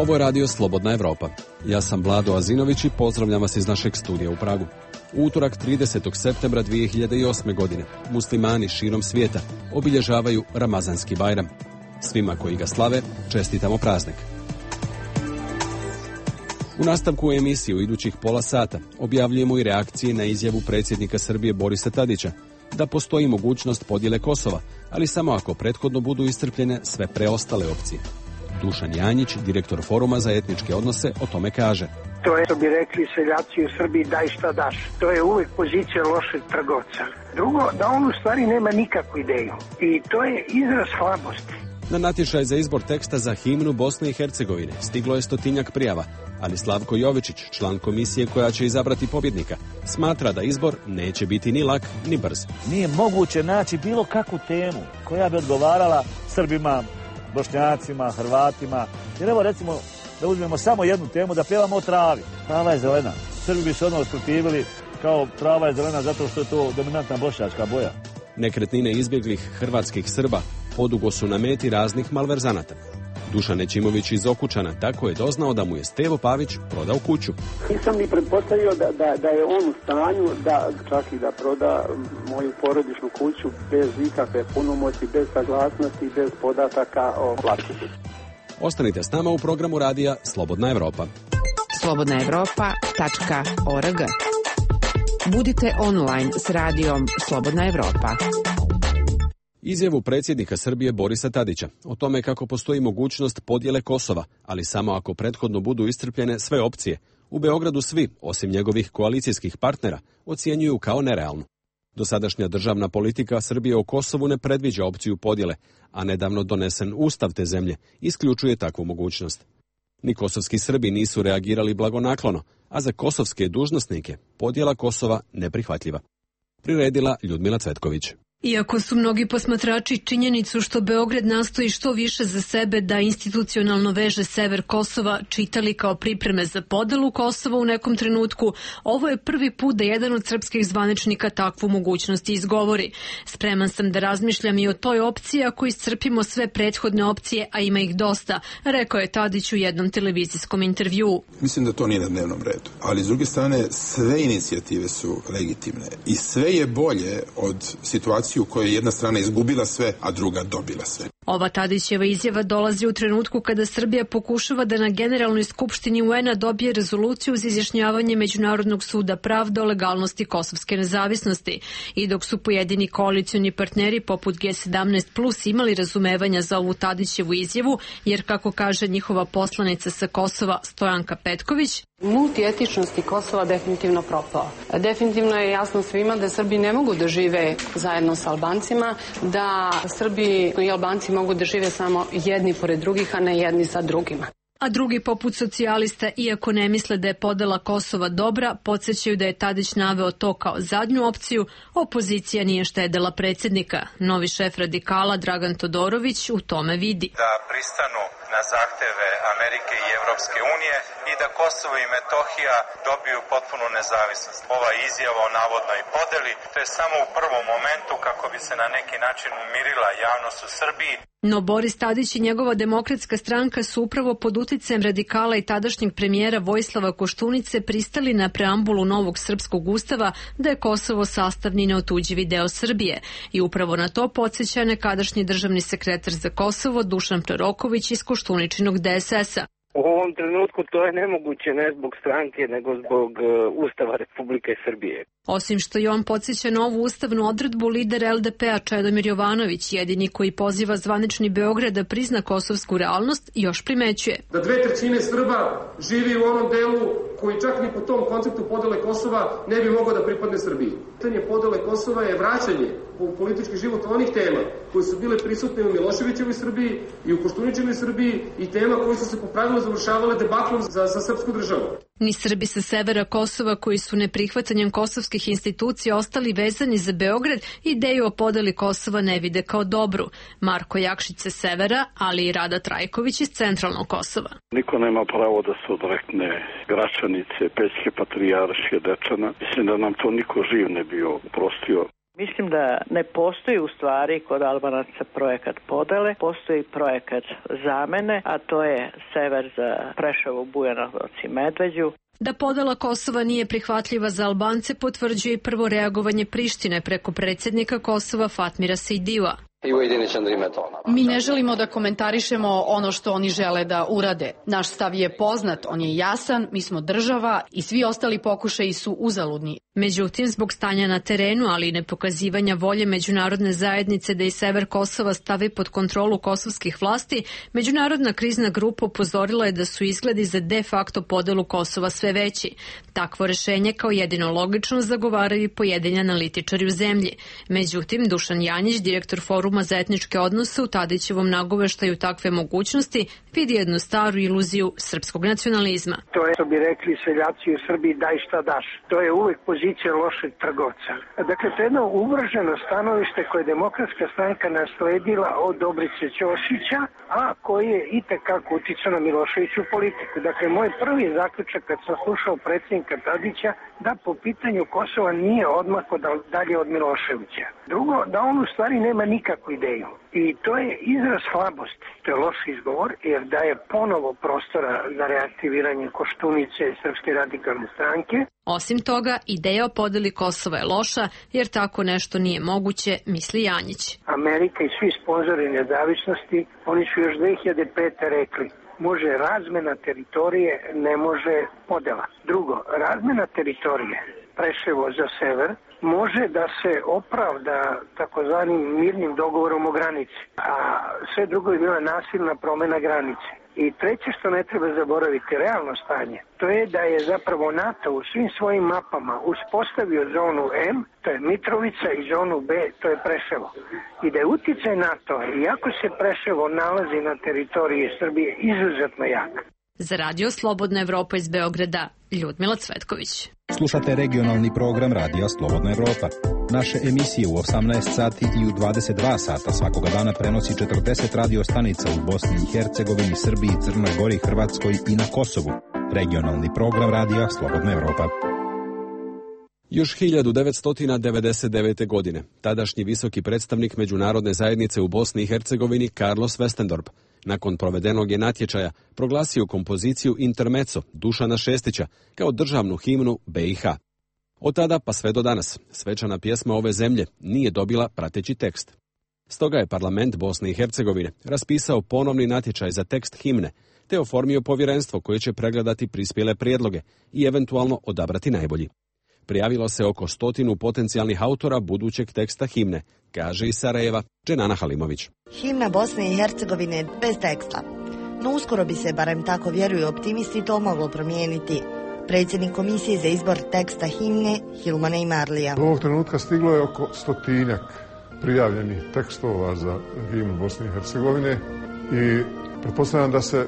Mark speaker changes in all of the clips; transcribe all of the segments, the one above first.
Speaker 1: Ovo je radio Slobodna Evropa. Ja sam Vlado Azinović i pozdravljam vas iz našeg studija u Pragu. U utorak 30. septembra 2008. godine muslimani širom svijeta obilježavaju Ramazanski Bajram. Svima koji ga slave čestitamo praznik. U nastavku emisije u idućih pola sata objavljujemo i reakcije na izjavu predsjednika Srbije Borisa Tadića da postoji mogućnost podjele Kosova, ali samo ako prethodno budu iscrpljene sve preostale opcije. Dušan Janjić, direktor Foruma za etničke odnose, o tome kaže.
Speaker 2: To je, što bi rekli seljaci u Srbiji, daj šta daš. To je uvijek pozicija lošeg trgovca. Drugo, da on u stvari nema nikakvu ideju. I to je izraz slabosti.
Speaker 1: Na natječaj za izbor teksta za himnu Bosne i Hercegovine stiglo je 100-tinjak prijava, ali Slavko Jovičić, član komisije koja će izabrati pobjednika, smatra da izbor neće biti ni lak ni brz.
Speaker 3: Nije moguće naći bilo kakvu temu koja bi odgovarala Srbima, Bošnjacima, Hrvatima. Jer evo recimo da uzmemo samo jednu temu, da pjevamo o travi. Trava je zelena. Srbi bi se odmah usprotivili kao trava je zelena zato što je to dominantna bošnjačka boja.
Speaker 1: Nekretnine izbjeglih hrvatskih Srba podugo su na meti raznih malverzanata. Dušan Nećimović iz Okučana tako je doznao da mu je Stevo Pavić prodao kuću.
Speaker 4: Nisam ni pretpostavio da je on u stanju da čak i da proda moju porodičnu kuću bez ikakve punomoći, bez saglasnosti, bez podataka o vlasniku.
Speaker 1: Ostanite s nama u programu radija Slobodna Evropa.
Speaker 5: slobodnaevropa.org. Budite online s radijom Slobodna Evropa.
Speaker 1: Izjavu predsjednika Srbije Borisa Tadića o tome kako postoji mogućnost podjele Kosova, ali samo ako prethodno budu iscrpljene sve opcije, u Beogradu svi, osim njegovih koalicijskih partnera, ocjenjuju kao nerealnu. Dosadašnja državna politika Srbije o Kosovu ne predviđa opciju podjele, a nedavno donesen ustav te zemlje isključuje takvu mogućnost. Ni kosovski Srbi nisu reagirali blagonaklono, a za kosovske dužnosnike podjela Kosova neprihvatljiva. Priredila Ljudmila Cvetković.
Speaker 6: Iako su mnogi posmatrači činjenicu što Beograd nastoji što više za sebe da institucionalno veže sever Kosova čitali kao pripreme za podelu Kosova u nekom trenutku, ovo je prvi put da jedan od srpskih zvaničnika takvu mogućnost izgovori. Spreman sam da razmišljam i o toj opciji ako iscrpimo sve prethodne opcije, a ima ih dosta, rekao je Tadić u jednom televizijskom intervjuu.
Speaker 7: Mislim da to nije na dnevnom redu, ali s druge strane sve inicijative su legitimne i sve je bolje od situacije u kojoj je jedna strana izgubila sve, a druga dobila sve.
Speaker 6: Ova Tadićeva izjava dolazi u trenutku kada Srbija pokušava da na Generalnoj skupštini UN-a dobije rezoluciju za izjašnjavanje Međunarodnog suda pravde o legalnosti kosovske nezavisnosti. I dok su pojedini koalicioni partneri poput G17+ imali razumevanja za ovu Tadićevu izjavu, jer kako kaže njihova poslanica sa Kosova Stojanka Petković,
Speaker 8: multietičnosti Kosova definitivno propao. Definitivno je jasno svima da Srbi ne mogu da žive zajedno sa Albancima, da Srbi i Albanci mogu da žive samo jedni pored drugih, a ne jedni sa drugima.
Speaker 6: A drugi poput socijalista, iako ne misle da je podela Kosova dobra, podsjećaju da je Tadić naveo to kao zadnju opciju, opozicija nije štedela predsjednika. Novi šef radikala Dragan Todorović u tome vidi.
Speaker 9: Da pristanu na zahteve Amerike i Evropske unije i da Kosovo i Metohija dobiju potpunu nezavisnost. Ova izjava o navodnoj podeli, to je samo u prvom momentu kako bi se na neki način umirila javnost u Srbiji.
Speaker 6: No Boris Tadić i njegova demokratska stranka su upravo pod uticajem radikala i tadašnjeg premijera Vojislava Koštunice pristali na preambulu novog srpskog ustava da je Kosovo sastavni neotuđivi deo Srbije. I upravo na to podsjeća nekadašnji državni sekretar za Kosovo Dušan Proroković iz Koštuničinog DSS-a.
Speaker 2: U ovom trenutku to je nemoguće ne zbog stranke, nego zbog Ustava Republike Srbije.
Speaker 6: Osim što je on podsjeća na ovu ustavnu odredbu, lider LDP-a Čedomir Jovanović, jedini koji poziva zvanični Beograd da prizna kosovsku realnost, još primećuje.
Speaker 10: Da 2/3 Srba živi u onom delu koji čak ni po tom konceptu podele Kosova ne bi mogao da pripadne Srbiji. Pitanje podele Kosova je vraćanje u politički život onih tema koje su bile prisutne u Miloševićevoj Srbiji i u Koštuničinoj Srbiji i tema koje su se po pravilu završavale debaklom za srpsku državu.
Speaker 6: Ni Srbi sa severa Kosova koji su neprihvatanjem kosovskih institucija ostali vezani za Beograd, ideju o podeli Kosova ne vide kao dobru. Marko Jakšić sa severa, ali i Rada Trajković iz centralnog Kosova.
Speaker 11: Niko nema pravo da se odrekne Gračanice, Pećke patrijaršije, Dečana. Mislim da nam to niko živ ne bio oprostio.
Speaker 12: Mislim da ne postoji u stvari kod Albanaca projekat podele, postoji projekat zamene, a to je sever za Preševo, Bujanovac i Medveđu.
Speaker 6: Da podela Kosova nije prihvatljiva za Albance potvrđuje i prvo reagovanje Prištine preko predsjednika Kosova Fatmira Sejdija.
Speaker 8: Mi ne želimo da komentarišemo ono što oni žele da urade. Naš stav je poznat, on je jasan, mi smo država i svi ostali pokušaji su uzaludni.
Speaker 6: Međutim, zbog stanja na terenu, ali i nepokazivanja volje međunarodne zajednice da i sever Kosova stavi pod kontrolu kosovskih vlasti, Međunarodna krizna grupa upozorila je da su izgledi za de facto podelu Kosova sve veći. Takvo rešenje kao jedino logično zagovaraju i pojedini analitičari u zemlji. Međutim, Dušan Janjić, direktor Foruma za etničke odnose, u Tadićevom nagoveštaju takve mogućnosti vidi jednu staru iluziju srpskog nacionalizma.
Speaker 2: To je, što bi rekli seljaci u Srbiji, daj šta daš. To je uvek pozicija lošeg trgovca. Dakle, to je jedno uvrženo stanovište koje je Demokratska stranka nasledila od Dobrice Ćosića, a koji je itekako uticao na Miloševiću politiku. Dakle, moj prvi zaključak kad sam slušao predsjednika Tadića da po pitanju Kosova nije odmako dalje od Miloševića. Drugo, da on u stvari nema nikakvu ideju. I to je izraz slabosti. To je loš izgovor jer daje ponovo prostora za reaktiviranje Koštunice i Srpske radikalne stranke.
Speaker 6: Osim toga, ideja o podeli Kosova je loša jer tako nešto nije moguće, misli Janjić.
Speaker 2: Amerika i svi sponzori nezavisnosti, oni su još 2005. rekli može razmena teritorije, ne može podela. Drugo, razmena teritorije, Preševo za sever, može da se opravda takozvanim mirnim dogovorom o granici, a sve drugo je bila nasilna promjena granice. I treće što ne treba zaboraviti, realno stanje, to je da je zapravo NATO u svim svojim mapama uspostavio zonu M, to je Mitrovica, i zonu B, to je Preševo. I da je uticaj NATO, iako se Preševo nalazi na teritoriji Srbije, izuzetno jak.
Speaker 6: Za Radio Slobodna Evropa iz Beograda, Ljudmila Cvetković.
Speaker 13: Slušate regionalni program Radija Slobodna Evropa. Naše emisije u 18 sati i u 22 sata svakoga dana prenosi 40 radio stanica u Bosni i Hercegovini, Srbiji, Crnoj Gori, Hrvatskoj i na Kosovu. Regionalni program Radija Slobodna Evropa.
Speaker 1: Još 1999. godine tadašnji visoki predstavnik međunarodne zajednice u Bosni i Hercegovini Carlos Westendorp nakon provedenog je natječaja proglasio kompoziciju Intermezzo Dušana Šestića kao državnu himnu BiH. Od tada pa sve do danas svečana pjesma ove zemlje nije dobila prateći tekst. Stoga je parlament Bosne i Hercegovine raspisao ponovni natječaj za tekst himne te oformio povjerenstvo koje će pregledati prispjele prijedloge i eventualno odabrati najbolji. Prijavilo se oko 100 potencijalnih autora budućeg teksta himne, kaže iz Sarajeva Dženana Halimović.
Speaker 14: Himna Bosne i Hercegovine je bez teksta, no uskoro bi se, barem tako vjeruju optimisti, to moglo promijeniti. Predsjednik komisije za izbor teksta himne Hilmane Imarlija.
Speaker 15: U ovog trenutka stiglo je oko 100 prijavljenih tekstova za himnu Bosne i Hercegovine i pretpostavljam da se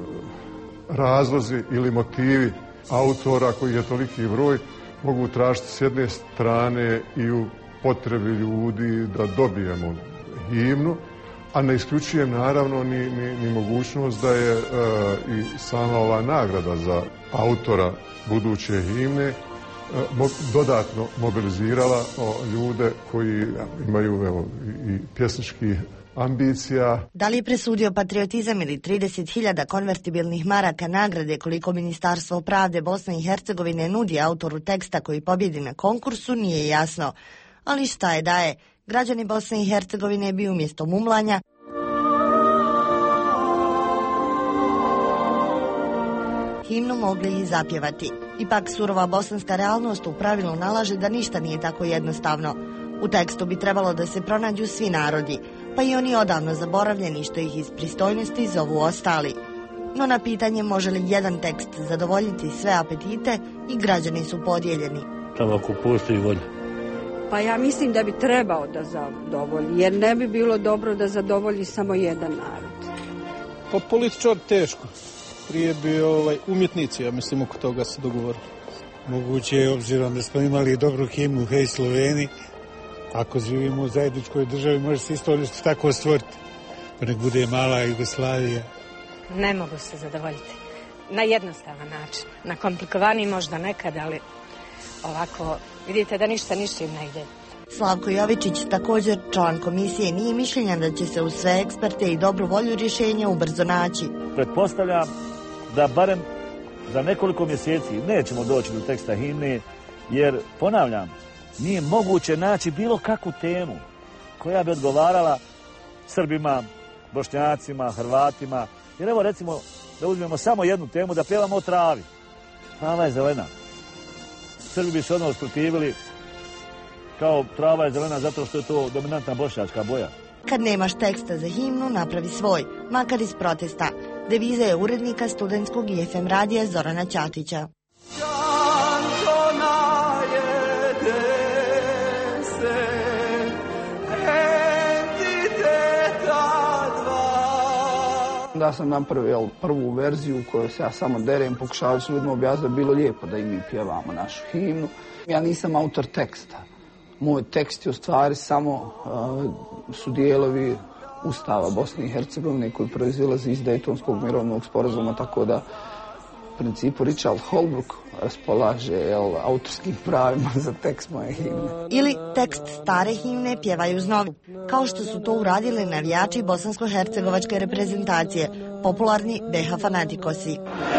Speaker 15: razlozi ili motivi autora koji je toliki broj mogu tražiti s jedne strane i u potrebi ljudi da dobijemo himnu, a ne isključujem naravno ni mogućnost da je i sama ova nagrada za autora buduće himne dodatno mobilizirala ljude koji imaju i pjesnički ambicija.
Speaker 14: Da li je presudio patriotizam ili 30.000 konvertibilnih maraka nagrade koliko Ministarstvo pravde Bosne i Hercegovine nudi autoru teksta koji pobjedi na konkursu nije jasno. Ali šta je da je, građani Bosne i Hercegovine bi umjesto mumlanja himnu mogli i zapjevati. Ipak surova bosanska realnost u pravilu nalaže da ništa nije tako jednostavno. U tekstu bi trebalo da se pronađu svi narodi, pa i oni odavno zaboravljeni što ih iz pristojnosti zovu ostali. No na pitanje može li jedan tekst zadovoljiti sve apetite i građani su podijeljeni.
Speaker 3: Samo ako postoji volja.
Speaker 16: Pa ja mislim da bi trebao da zadovolji, jer ne bi bilo dobro da zadovolji samo jedan narod.
Speaker 17: Pa političar teško. Prije bi umjetnici, ja mislim, oko toga se dogovorili.
Speaker 18: Moguće je, obzirom da smo imali dobru himnu Hej Sloveni, ako živimo u zajedničkoj državi, može se isto nešto tako stvoriti. Pa nek bude mala Jugoslavija.
Speaker 19: Ne mogu se zadovoljiti. Na jednostavan način. Na komplikovaniji možda nekad, ali ovako, vidite da ništa ništa im ne ide.
Speaker 14: Slavko Jovičić, također član komisije, nije mišljenja da će se uz sve eksperte i dobru volju rješenja ubrzo naći.
Speaker 3: Pretpostavljam da barem za nekoliko mjeseci nećemo doći do teksta himne, jer, ponavljam, nije moguće naći bilo kakvu temu koja bi odgovarala Srbima, Bošnjacima, Hrvatima. Jer evo recimo da uzmemo samo jednu temu, da pjevamo o travi. Trava je zelena. Srbi bi se odmah usprotivili kao trava je zelena zato što je to dominantna bošnjačka boja.
Speaker 14: Kad nemaš teksta za himnu, napravi svoj, makar iz protesta. Deviza je urednika studentskog i FM radija Zorana Ćatića.
Speaker 20: Da sam napravio prvu verziju u kojoj se ja samo derem, pokušavajući ljudima objasniti da je bilo lijepo da i mi pjevamo našu himnu. Ja nisam autor teksta. Moj tekst je u stvari samo su dijelovi Ustava Bosne i Hercegovine koji proizilazi iz Dejtonskog mirovnog sporazuma, tako da u principu Richard Holbrooke raspolaže autorskim pravima za tekst moje himne.
Speaker 14: Ili tekst stare himne pjevaju uz novu, kao što su to uradili navijači bosansko-hercegovačke reprezentacije, popularni BH fanatikosi.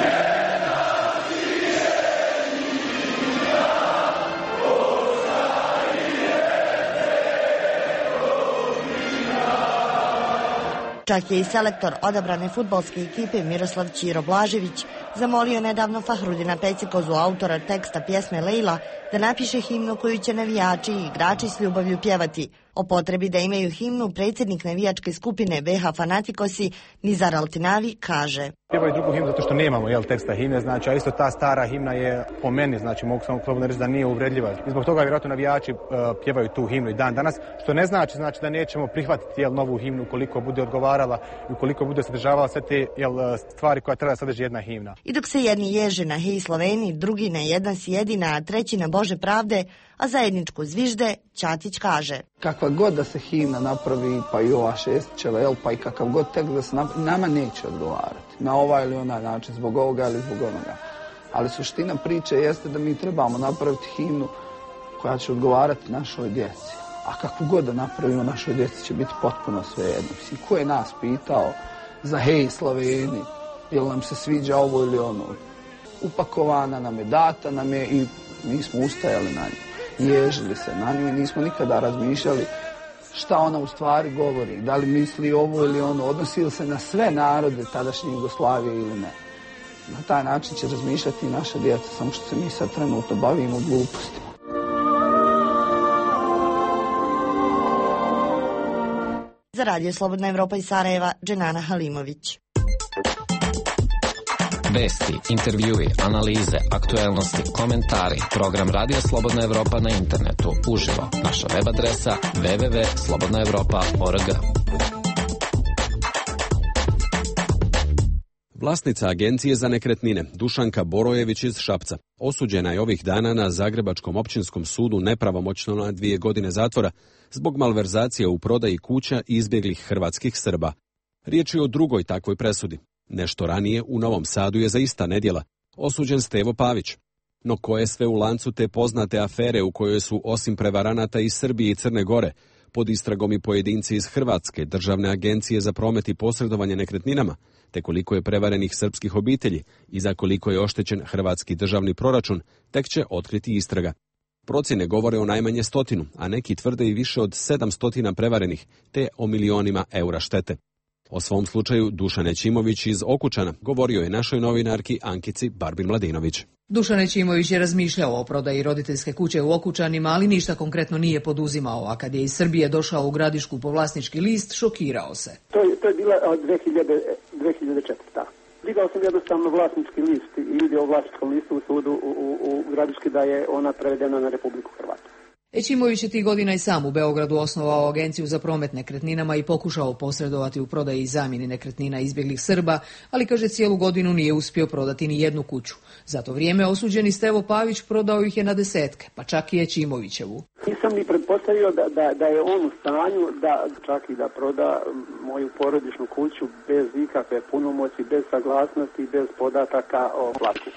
Speaker 14: Čak je i selektor odabrane fudbalske ekipe Miroslav Ćiro Blažević zamolio nedavno Fahrudina Pecikozu, autora teksta pjesme Lejla, da napiše himnu koju će navijači i igrači s ljubavlju pjevati. O potrebi da imaju himnu predsjednik navijačke skupine BH fanatikosi Nizar Altinavi kaže:
Speaker 21: Pjevaju drugu himnu zato što nemamo teksta himne, znači, a isto ta stara himna je po meni, znači mogu samo slobodno reći da nije uvredljiva. I zbog toga vjerojatno navijači pjevaju tu himnu i dan danas, što ne znači da nećemo prihvatiti novu himnu ukoliko bude odgovarala i ukoliko bude sadržavala sve te stvari koja treba sadrži jedna himna.
Speaker 14: I dok se jedni ježe na Hej Sloveni, drugi na Jedan si jedina, a treći na Bože pravde, a zajedničku zvižde, Ćatić kaže:
Speaker 20: Kakva god da se himna napravi, pa i ova Šestićeva, pa i kakav god tekst da se napravi, nama neće odgovarati na ovaj ili onaj način, zbog ovoga ili zbog onoga. Ali suština priče jeste da mi trebamo napraviti himnu koja će odgovarati našoj djeci. A kakvu god da napravimo, našoj djeci će biti potpuno svejedno. Mislim, ko je nas pitao za Hej Sloveni, ili nam se sviđa ovo ili ono? Upakovana nam je, data nam je i mi smo ustajali na nju. Ježili se na nju i nismo nikada razmišljali šta ona u stvari govori, da li misli ovo ili ono, odnosi li se na sve narode tadašnje Jugoslavije ili ne. Na taj način će razmišljati i naša djeca, samo što se mi sad trenutno bavimo glupostima.
Speaker 14: Za Radio Slobodna Evropa iz Sarajeva, Dženana Halimović.
Speaker 22: Vesti, intervjui, analize, aktuelnosti, komentari. Program Radio Slobodna Evropa na internetu. Uživo. Naša web adresa www.slobodnaevropa.org.
Speaker 1: Vlasnica Agencije za nekretnine, Dušanka Borojević iz Šapca, osuđena je ovih dana na Zagrebačkom općinskom sudu nepravomoćno na 2 godine zatvora zbog malverzacija u prodaji kuća izbjeglih hrvatskih Srba. Riječ je o drugoj takvoj presudi. Nešto ranije u Novom Sadu je za ista nedjela osuđen Stevo Pavić. No ko je sve u lancu te poznate afere u kojoj su osim prevaranata iz Srbije i Crne Gore pod istragom i pojedinci iz Hrvatske, Državne agencije za promet i posredovanje nekretninama, te koliko je prevarenih srpskih obitelji i za koliko je oštećen hrvatski državni proračun, tek će otkriti istraga. Procjene govore o najmanje 100, a neki tvrde i više od 700 prevarenih, te o milionima eura štete. O svom slučaju Dušan Ećimović iz Okučana govorio je našoj novinarki Ankici Barbin Mladinović.
Speaker 23: Dušan Ećimović je razmišljao o prodaji roditeljske kuće u Okučanima, ali ništa konkretno nije poduzimao, a kad je iz Srbije došao u Gradišku po vlasnički list, šokirao se.
Speaker 4: To je bila 2004. Digao sam jednostavno vlasnički list i vidio u vlasničkom listu u sudu u Gradiški da je ona prevedena na Republiku Hrvatsku.
Speaker 23: Ećimović je tih godina i sam u Beogradu osnovao agenciju za promet nekretninama i pokušao posredovati u prodaji i zamjeni nekretnina izbjeglih Srba, ali kaže cijelu godinu nije uspio prodati ni jednu kuću. Za to vrijeme osuđeni Stevo Pavić prodao ih je na desetke, pa čak i Ećimovićevu.
Speaker 4: Nisam ni pretpostavio da je on u stanju da čak i da proda moju porodičnu kuću bez ikakve punomoći, bez saglasnosti, bez podataka o vlasniku.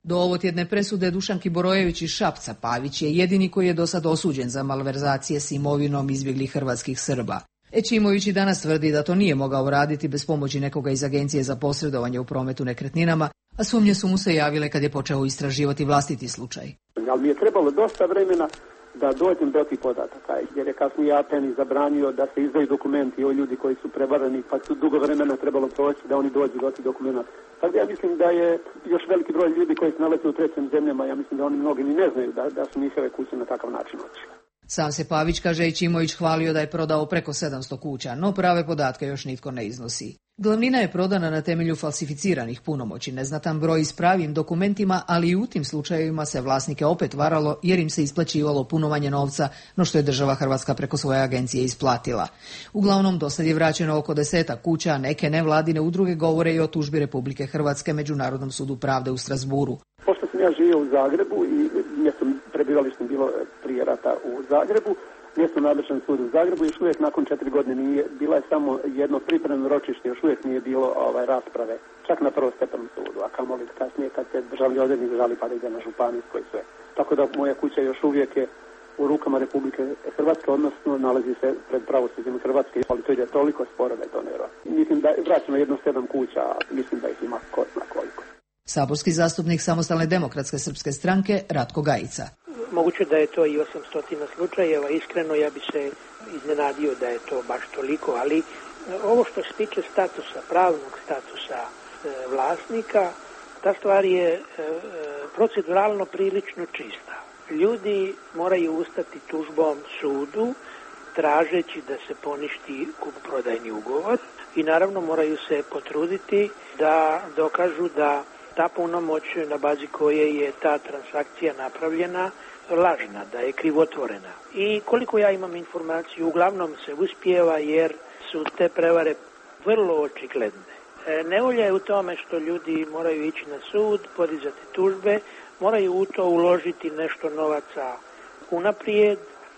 Speaker 23: Do ovotjedne presude Dušanki Borojević iz Šapca Pavić je jedini koji je do sad osuđen za malverzacije s imovinom izbjeglih hrvatskih Srba. Ećimović i danas tvrdi da to nije mogao raditi bez pomoći nekoga iz Agencije za posredovanje u prometu nekretninama, a sumnje su mu se javile kad je počeo istraživati vlastiti slučaj.
Speaker 4: Ali mi je trebalo dosta vremena da dođem do tih podataka, jer je kasnije APN zabranio da se izdaju dokumenti o ljudi koji su prevareni, pa su dugo vremena trebalo proći da oni dođu do tih dokumenta. Tako da ja mislim da je još veliki broj ljudi koji se nalaze u trećim zemljama, ja mislim da oni mnogi ni ne znaju da su njihove kuće na takav način otišle.
Speaker 23: Sam se Pavić, kaže, Ećimović hvalio da je prodao preko 700 kuća, no prave podatke još nitko ne iznosi. Glavnina je prodana na temelju falsificiranih punomoći, neznatan broj s pravim dokumentima, ali i u tim slučajevima se vlasnike opet varalo jer im se isplaćivalo puno manje novca no što je država Hrvatska preko svoje agencije isplatila. Uglavnom, dosad je vraćeno oko 10 kuća, neke nevladine udruge govore i o tužbi Republike Hrvatske Međunarodnom sudu pravde u Strasburu.
Speaker 4: Pošto sam ja živio u Zagrebu i mjesto prebivalište bilo prije rata u Zagrebu, mjesto nadležan sud u Zagrebu, još uvijek nakon 4 godine nije, bila je samo jedno pripremno ročište, još uvijek nije bilo rasprave, čak na prvostepenom sudu, a kamoli kasnije kad se državni odvjetnik žali pa da ide na županijsko i sve. Tako da moja kuća još uvijek je u rukama Republike Hrvatske, odnosno nalazi se pred pravosuđem Hrvatske, ali to ide toliko sporo da je to nevjerojatno. Mislim da je vraćeno jedno 7 kuća, a mislim da ih ima ko zna koliko.
Speaker 23: Saborski zastupnik Samostalne demokratske srpske stranke Ratko Gajica.
Speaker 2: Moguće da je to i 800 slučajeva, iskreno ja bi se iznenadio da je to baš toliko, ali ovo što se tiče statusa, pravnog statusa vlasnika, ta stvar je proceduralno prilično čista. Ljudi moraju ustati tužbom sudu, tražeći da se poništi kupoprodajni ugovor i naravno moraju se potruditi da dokažu da ta punomoć na bazi koje je ta transakcija napravljena lažna, da je krivotvorena. I koliko ja imam informaciju, uglavnom se uspijeva jer su te prevare vrlo očigledne. Nevolja je u tome što ljudi moraju ići na sud, podizati tužbe, moraju u to uložiti nešto novaca unaprijed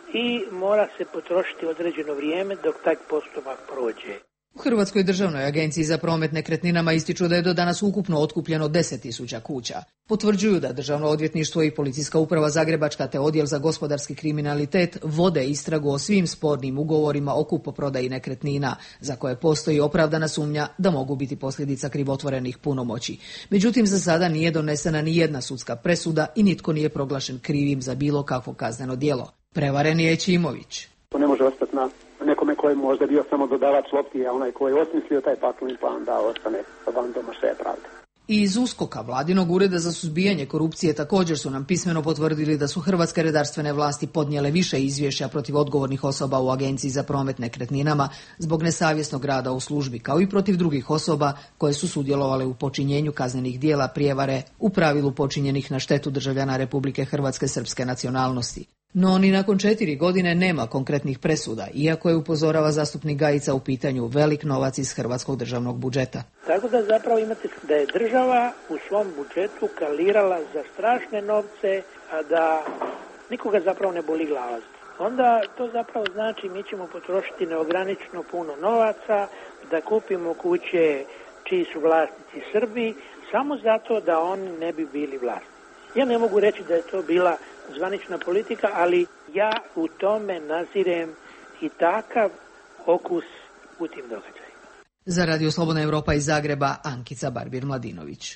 Speaker 2: i mora se potrošiti određeno vrijeme dok taj postupak prođe.
Speaker 23: U Hrvatskoj državnoj agenciji za promet nekretninama ističu da je do danas ukupno otkupljeno 10.000 kuća. Potvrđuju da Državno odvjetništvo i Policijska uprava Zagrebačka te Odjel za gospodarski kriminalitet vode istragu o svim spornim ugovorima o kupoprodaji nekretnina, za koje postoji opravdana sumnja da mogu biti posljedica krivotvorenih punomoći. Međutim, za sada nije donesena ni jedna sudska presuda i nitko nije proglašen krivim za bilo kakvo kazneno djelo. Prevaren je Ećimović.
Speaker 4: To ne može ostati na nekome koji možda bio samo dodavač lopti, a onaj koji je osmislio taj poslovni plan da ostane van domašaja pravde.
Speaker 23: I iz USKOK-a, Vladinog ureda za suzbijanje korupcije, također su nam pismeno potvrdili da su hrvatske redarstvene vlasti podnijele više izvješća protiv odgovornih osoba u Agenciji za promet nekretninama zbog nesavjesnog rada u službi, kao i protiv drugih osoba koje su sudjelovale u počinjenju kaznenih djela prijevare, u pravilu počinjenih na štetu državljana Republike Hrvatske srpske nacionalnosti. No ni nakon 4 godine nema konkretnih presuda, iako je, upozorava zastupnik Gajica, u pitanju velik novac iz hrvatskog državnog budžeta.
Speaker 2: Tako da zapravo imate da je država u svom budžetu kalirala za strašne novce, a da nikoga zapravo ne boli glava. Onda to zapravo znači mi ćemo potrošiti neograničeno puno novaca da kupimo kuće čiji su vlasnici Srbi, samo zato da oni ne bi bili vlasnici. Ja ne mogu reći da je to bila zvanična politika, ali ja u tome nazirem i takav okus u tim događajima.
Speaker 23: Za Radio Slobodna Evropa iz Zagreba, Ankica Barbir-Mladinović.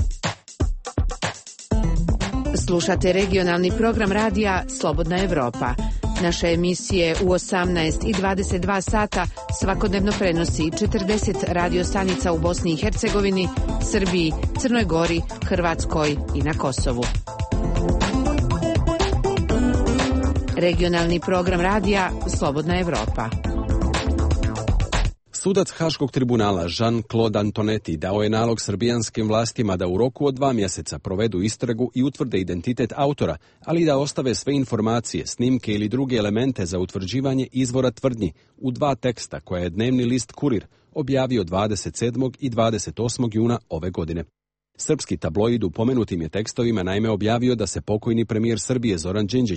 Speaker 5: Slušate regionalni program radija Slobodna Evropa. Naše emisije u 18 i 22 sata svakodnevno prenosi 40 radio stanica u Bosni i Hercegovini, Srbiji, Crnoj Gori, Hrvatskoj i na Kosovu. Regionalni program radija Slobodna Evropa.
Speaker 1: Sudac Haškog tribunala Jean-Claude Antonetti dao je nalog srbijanskim vlastima da u roku od 2 mjeseca provedu istragu i utvrde identitet autora, ali i da ostave sve informacije, snimke ili druge elemente za utvrđivanje izvora tvrdnji u 2 teksta koje je dnevni list Kurir objavio 27. i 28. juna ove godine. Srpski tabloid u pomenutim je tekstovima naime objavio da se pokojni premijer Srbije Zoran Đinđić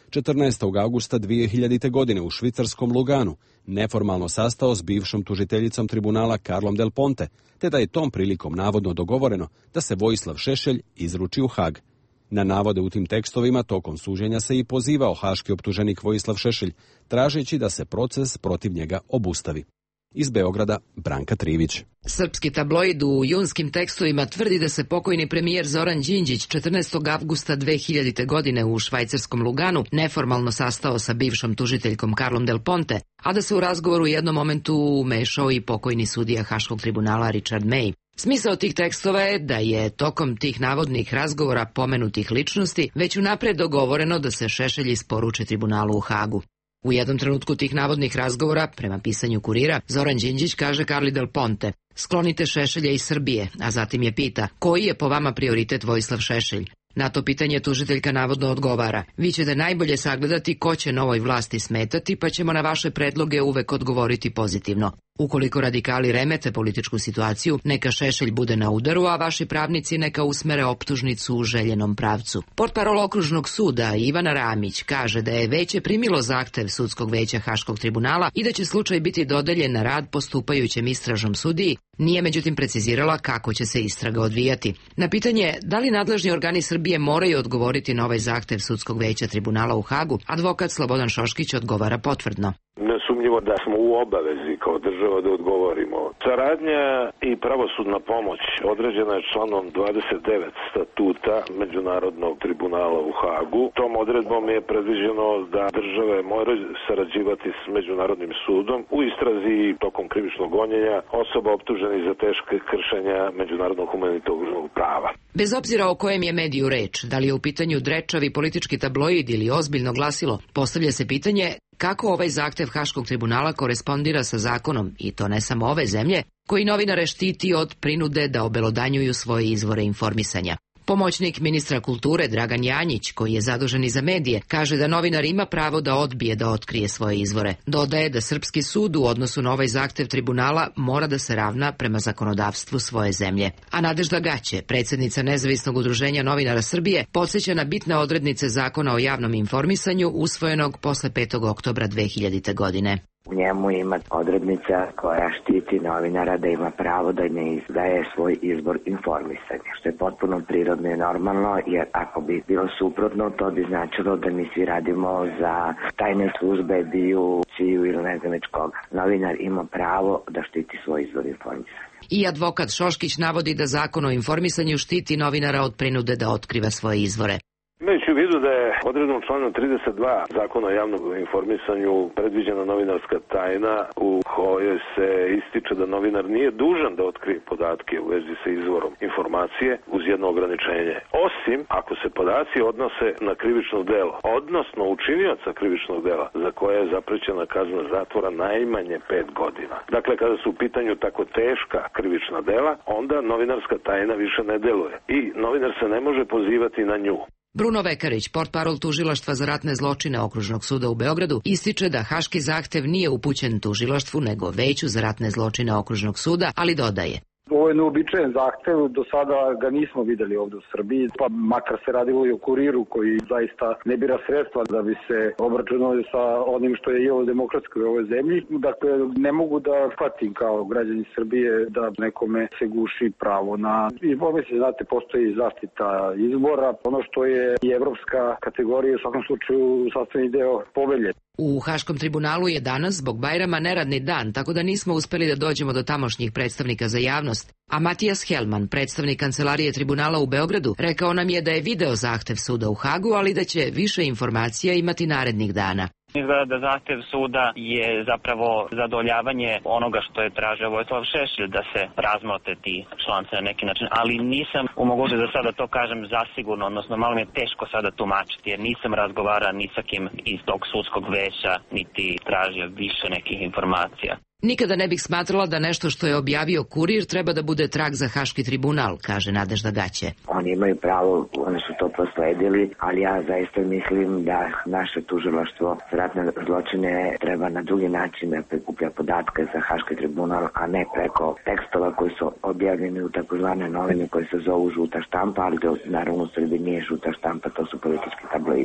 Speaker 1: 14. augusta 2000. godine u švicarskom Luganu neformalno sastao s bivšom tužiteljicom tribunala Carlom Del Ponte, te da je tom prilikom navodno dogovoreno da se Vojislav Šešelj izruči u Hag. Na navode u tim tekstovima tokom suđenja se i pozivao haški optuženik Vojislav Šešelj, tražeći da se proces protiv njega obustavi. Iz Beograda, Branka Trivić.
Speaker 7: Srpski tabloid u junskim tekstovima tvrdi da se pokojni premijer Zoran Đinđić 14. avgusta 2000. godine u švajcarskom Luganu neformalno sastao sa bivšom tužiteljkom Carlom Del Ponte, a da se u razgovoru u jednom momentu umešao i pokojni sudija Haškog tribunala Richard May. Smisao tih tekstova je da je tokom tih navodnih razgovora pomenutih ličnosti već unapred dogovoreno da se Šešelj isporuči tribunalu u Hagu. U jednom trenutku tih navodnih razgovora, prema pisanju Kurira, Zoran Đinđić kaže Carli Del Ponte: sklonite Šešelja iz Srbije, a zatim je pita: koji je po vama prioritet Vojislav Šešelj? Na to pitanje tužiteljka navodno odgovara: vi ćete najbolje sagledati ko će novoj vlasti smetati, pa ćemo na vaše predloge uvek odgovoriti pozitivno. Ukoliko radikali remete političku situaciju, neka Šešelj bude na udaru, a vaši pravnici neka usmere optužnicu u željenom pravcu. Portparol okružnog suda Ivana Ramić kaže da je veće primilo zahtev sudskog veća Haškog tribunala i da će slučaj biti dodeljen na rad postupajućem istražnom sudiji. Nije međutim precizirala kako će se istraga odvijati. Na pitanje da li nadležni organi Srbije moraju odgovoriti na ovaj zahtev sudskog veća tribunala u Hagu, advokat Slobodan Šoškić odgovara potvrdno.
Speaker 9: Nesumnjivo da smo u obavezi kao država da odgovorimo. Saradnja i pravosudna pomoć određena je članom 29 statuta Međunarodnog tribunala u Hagu. Tom odredbom je predviđeno da države moraju sarađivati s Međunarodnim sudom u istrazi tokom krivičnog gonjenja osoba optuženih za teške kršenja međunarodnog humanitarnog prava.
Speaker 7: Bez obzira o kojem je mediju reč, da li je u pitanju drečavi politički tabloid ili ozbiljno glasilo, postavlja se pitanje kako ovaj zahtev Haškog tribunala korespondira sa zakonom, i to ne samo ove zemlje, koji novinare štiti od prinude da obelodanjuju svoje izvore informisanja. Pomoćnik ministra kulture Dragan Janjić, koji je zadužen i za medije, kaže da novinar ima pravo da odbije da otkrije svoje izvore. Dodaje da srpski sud u odnosu na ovaj zahtev tribunala mora da se ravna prema zakonodavstvu svoje zemlje. A Nadežda Gaće, predsjednica Nezavisnog udruženja novinara Srbije, podsjeća na bitne odrednice Zakona o javnom informisanju usvojenog posle 5. oktobra 2000. godine.
Speaker 10: U njemu ima odrednica koja štiti novinara da ima pravo da ne izdaje svoj izbor informisanja, što je potpuno prirodno i normalno, jer ako bi bilo suprotno, to bi značilo da mi svi radimo za tajne službe, BIA, CIA ili ne znam već koga. Novinar ima pravo da štiti svoj izbor informisanja.
Speaker 7: I advokat Šoškić navodi da Zakon o informisanju štiti novinara od prinude da otkriva svoje izvore.
Speaker 9: Imajući u vidu da je odredbom člana 32 Zakona o javnom informisanju predviđena novinarska tajna u kojoj se ističe da novinar nije dužan da otkrije podatke u vezi sa izvorom informacije uz jedno ograničenje, osim ako se podaci odnose na krivično delo, odnosno učinioca krivičnog dela za koje je zaprećena kazna zatvora najmanje 5 godina. Dakle, kada su u pitanju tako teška krivična dela, onda novinarska tajna više ne deluje i novinar se ne može pozivati na nju.
Speaker 7: Bruno Vekarić, portparol tužilaštva za ratne zločine Okružnog suda u Beogradu, ističe da haški zahtev nije upućen tužilaštvu nego veću za ratne zločine Okružnog suda, ali dodaje:
Speaker 24: ovo je neobičajen zahtev, do sada ga nismo videli ovdje u Srbiji, pa makar se radilo i o Kuriru koji zaista ne bira sredstva da bi se obračunao sa onim što je i ovo demokratsko u ovoj zemlji. Dakle, ne mogu da shvatim kao građani Srbije da nekome se guši pravo na informisanje. Znate, postoji zaštita izbora, ono što je i evropska kategorija u svakom slučaju sastavni deo povelje.
Speaker 7: U Haškom tribunalu je danas zbog Bajrama neradni dan, tako da nismo uspeli da dođemo do tamošnjih predstavnika za javnost. A Matijas Helman, predstavnik kancelarije tribunala u Beogradu, rekao nam je da je video zahtev suda u Hagu, ali da će više informacija imati narednih dana.
Speaker 25: Izgleda da zahtev suda je zapravo zadovoljavanje onoga što je tražio Vojislav Šešelj, da se razmote ti članci na neki način, ali nisam u mogućnosti da sada to kažem zasigurno, odnosno malo mi je teško sada tumačiti, jer nisam razgovarao ni sa kim iz tog sudskog veća, niti tražio više nekih informacija.
Speaker 7: Nikada ne bih smatrala da nešto što je objavio Kurir treba da bude trag za Haški tribunal, kaže Nadežda Gaće.
Speaker 10: Oni imaju pravo, oni su to prosledili, ali ja zaista mislim da naše tužilaštvo za ratne zločine treba na drugi način da prikuplja podatke za Haški tribunal, a ne preko tekstova koji su objavljeni u takozvane novine koje se zovu žuta štampa, ali naravno u Srbiji nije žuta štampa, to su politički tabloidi.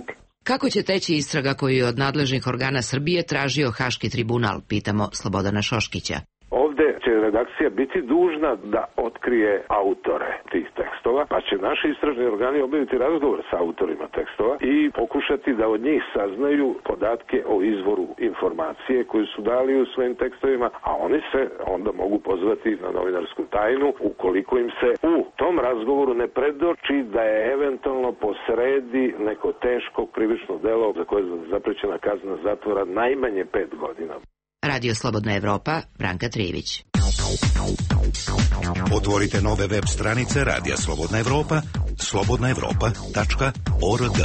Speaker 7: Kako će teći istraga koju je od nadležnih organa Srbije tražio Haški tribunal, pitamo Slobodana Šoškića.
Speaker 9: Ovde će redakcija biti dužna da otkrije autore tih tekstova, pa će naši istražni organi obaviti razgovor sa autorima tekstova i pokušati da od njih saznaju podatke o izvoru informacije koju su dali u svojim tekstovima, a oni se onda mogu pozvati na novinarsku tajnu ukoliko im se u tom razgovoru ne predoči da je eventualno posredi neko teško krivično delo za koje je zaprećena kazna zatvora najmanje 5 godina.
Speaker 7: Radio Slobodna Evropa, Branka Trijević.
Speaker 6: Otvorite nove web stranice Radija Slobodna Evropa, slobodnaevropa.org.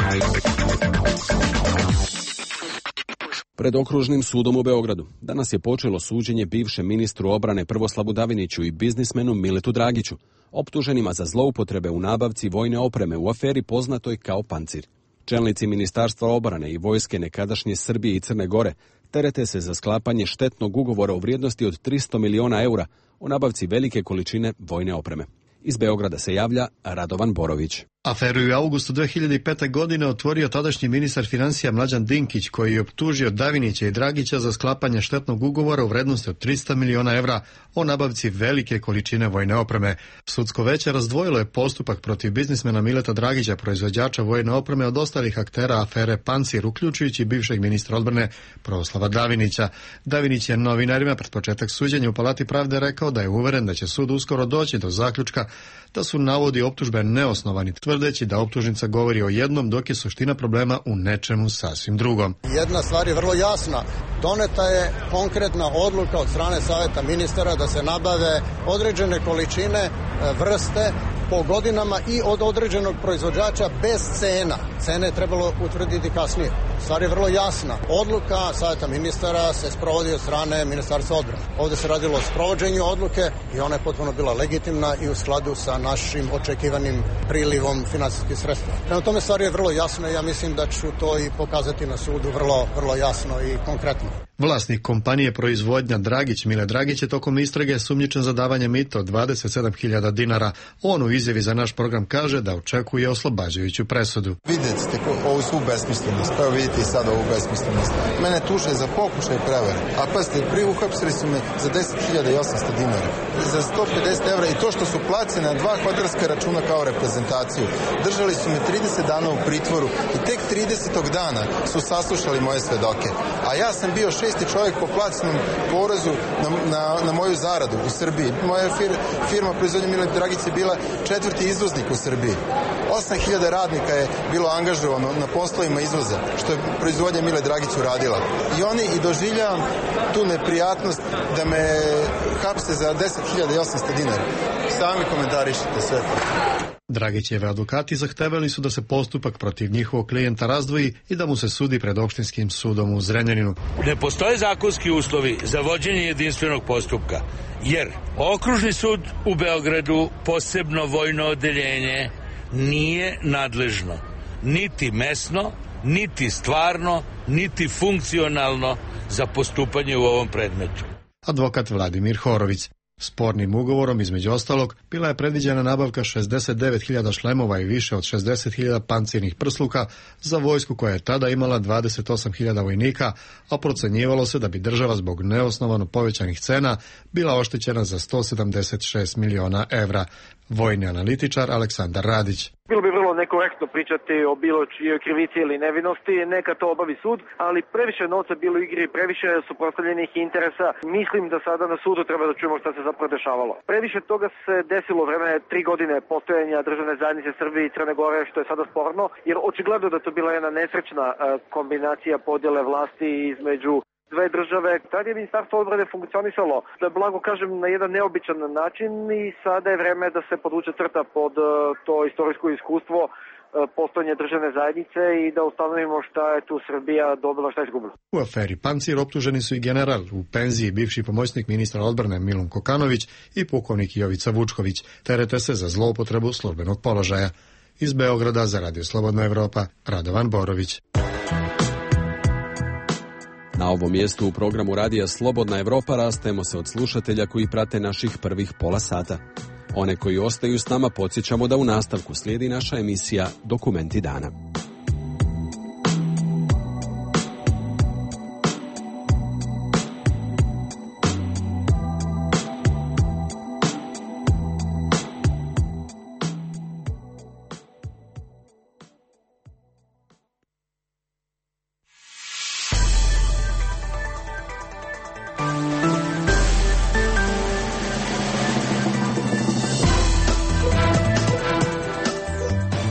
Speaker 1: Pred Okružnim sudom u Beogradu danas je počelo suđenje bivšem ministru obrane Prvoslavu Daviniću i biznismenu Miletu Dragiću, optuženima za zloupotrebe u nabavci vojne opreme u aferi poznatoj kao Pancir. Čelnici Ministarstva obrane i vojske nekadašnje Srbije i Crne Gore terete se za sklapanje štetnog ugovora u vrijednosti od 300 miliona eura o nabavci velike količine vojne opreme. Iz Beograda se javlja Radovan Borović.
Speaker 8: Aferu je u avgustu 2005. godine otvorio tadašnji ministar financija Mlađan Dinkić, koji je optužio Davinića i Dragića za sklapanje štetnog ugovora u vrednosti od 300 miliona evra o nabavci velike količine vojne opreme. Sudsko veće razdvojilo je postupak protiv biznismena Mileta Dragića, proizvođača vojne opreme, od ostalih aktera afere Pancir, uključujući bivšeg ministra odbrane Prvoslava Davinića. Davinić je novinarima pred početak suđenja u Palati pravde rekao da je uveren da će sud uskoro doći do zaključka da su navodi optužbe neosnovani, tvrdeći da optužnica govori o jednom, dok je suština problema u nečemu sasvim drugom.
Speaker 11: Jedna stvar je vrlo jasna. Doneta je konkretna odluka od strane Saveta ministara da se nabave određene količine, vrste po godinama i od određenog proizvođača bez cena. Cene je trebalo utvrditi kasnije. Stvar je vrlo jasna. Odluka Saveta ministara se sprovodi od strane Ministarstva odbrane. Ovdje se radilo o sprovođenju odluke i ona je potpuno bila legitimna i u skladu sa našim očekivanim prilivom finansijskih sredstva. Prema tome stvar je vrlo jasna i ja mislim da ću to i pokazati na sudu vrlo jasno i konkretno.
Speaker 8: Vlasnik kompanije proizvodnja Dragić, Mile Dragić, je tokom istrage sumnjičen za davanje mita od 27.000 dinara. On u izjavi za naš program kaže da očekuje oslobađajuću presudu.
Speaker 12: Vidite ovu svu besmislenost, pa vidite i sad ovu besmislenost. Mene tuže za pokušaj prevare, a pazite, uhapsili su me za 10.800 dinara, za 150 evra i to što su placene na 2 hotelska računa kao reprezentaciju. Držali su me 30 dana u pritvoru i tek 30. dana su saslušali moje svedoke. A ja sam bio 6. čovjek po placenom porezu na moju zaradu u Srbiji. Moja firma proizvodnja Mile Dragić je bila 4. izvoznik u Srbiji. 8.000 radnika je bilo angažovano na poslovima izvoza, što je proizvodnja Mile Dragić uradila. I oni i doživljavam tu neprijatnost da me hapse za 10.800 dinara. Sami komentarišite sve to.
Speaker 8: Dragićevi advokati zahtevali su da se postupak protiv njihovog klijenta razdvoji i da mu se sudi pred opštinskim sudom u Zrenjaninu.
Speaker 13: Ne postoje zakonski uslovi za vođenje jedinstvenog postupka, jer Okružni sud u Beogradu, posebno vojno odeljenje, nije nadležno niti mesno, niti stvarno, niti funkcionalno za postupanje u ovom predmetu.
Speaker 8: Advokat Vladimir Horović. Spornim ugovorom, između ostalog, bila je predviđena nabavka 69.000 šlemova i više od 60.000 pancirnih prsluka za vojsku koja je tada imala 28.000 vojnika, a procenjivalo se da bi država zbog neosnovano povećanih cena bila oštećena za 176 miliona evra. Vojni analitičar Aleksandar Radić.
Speaker 26: Bilo bi vrlo nekorektno pričati o bilo čijoj krivici ili nevinosti, neka to obavi sud, ali previše novca bilo u igri, previše suprotstavljenih interesa. Mislim da sada na sudu treba da čujemo šta se zapravo dešavalo. Previše toga se desilo vreme 3 godine postojanja državne zajednice Srbije i Crne Gore, što je sada sporno, jer očigledno da to bila jedna nesrećna kombinacija podjele vlasti između dve države. Tad je Ministarstvo odbrane funkcionisalo, da blago kažem, na jedan neobičan način i sada je vreme da se podvuče crta pod to istorijsko iskustvo postojanja državne zajednice i da ustanovimo šta je tu Srbija dobila, šta je izgubila.
Speaker 8: U aferi Pancir optuženi su i general u penziji, bivši pomoćnik ministra odbrane Milun Kokanović i pukovnik Jovica Vučković. Terete se za zloupotrebu službenog položaja. Iz Beograda za Radio Slobodna Evropa, Radovan Borović.
Speaker 1: Na ovom mjestu u programu Radija Slobodna Evropa rastajemo se od slušatelja koji prate naših prvih pola sata. One koji ostaju s nama podsjećamo da u nastavku slijedi naša emisija Dokumenti dana.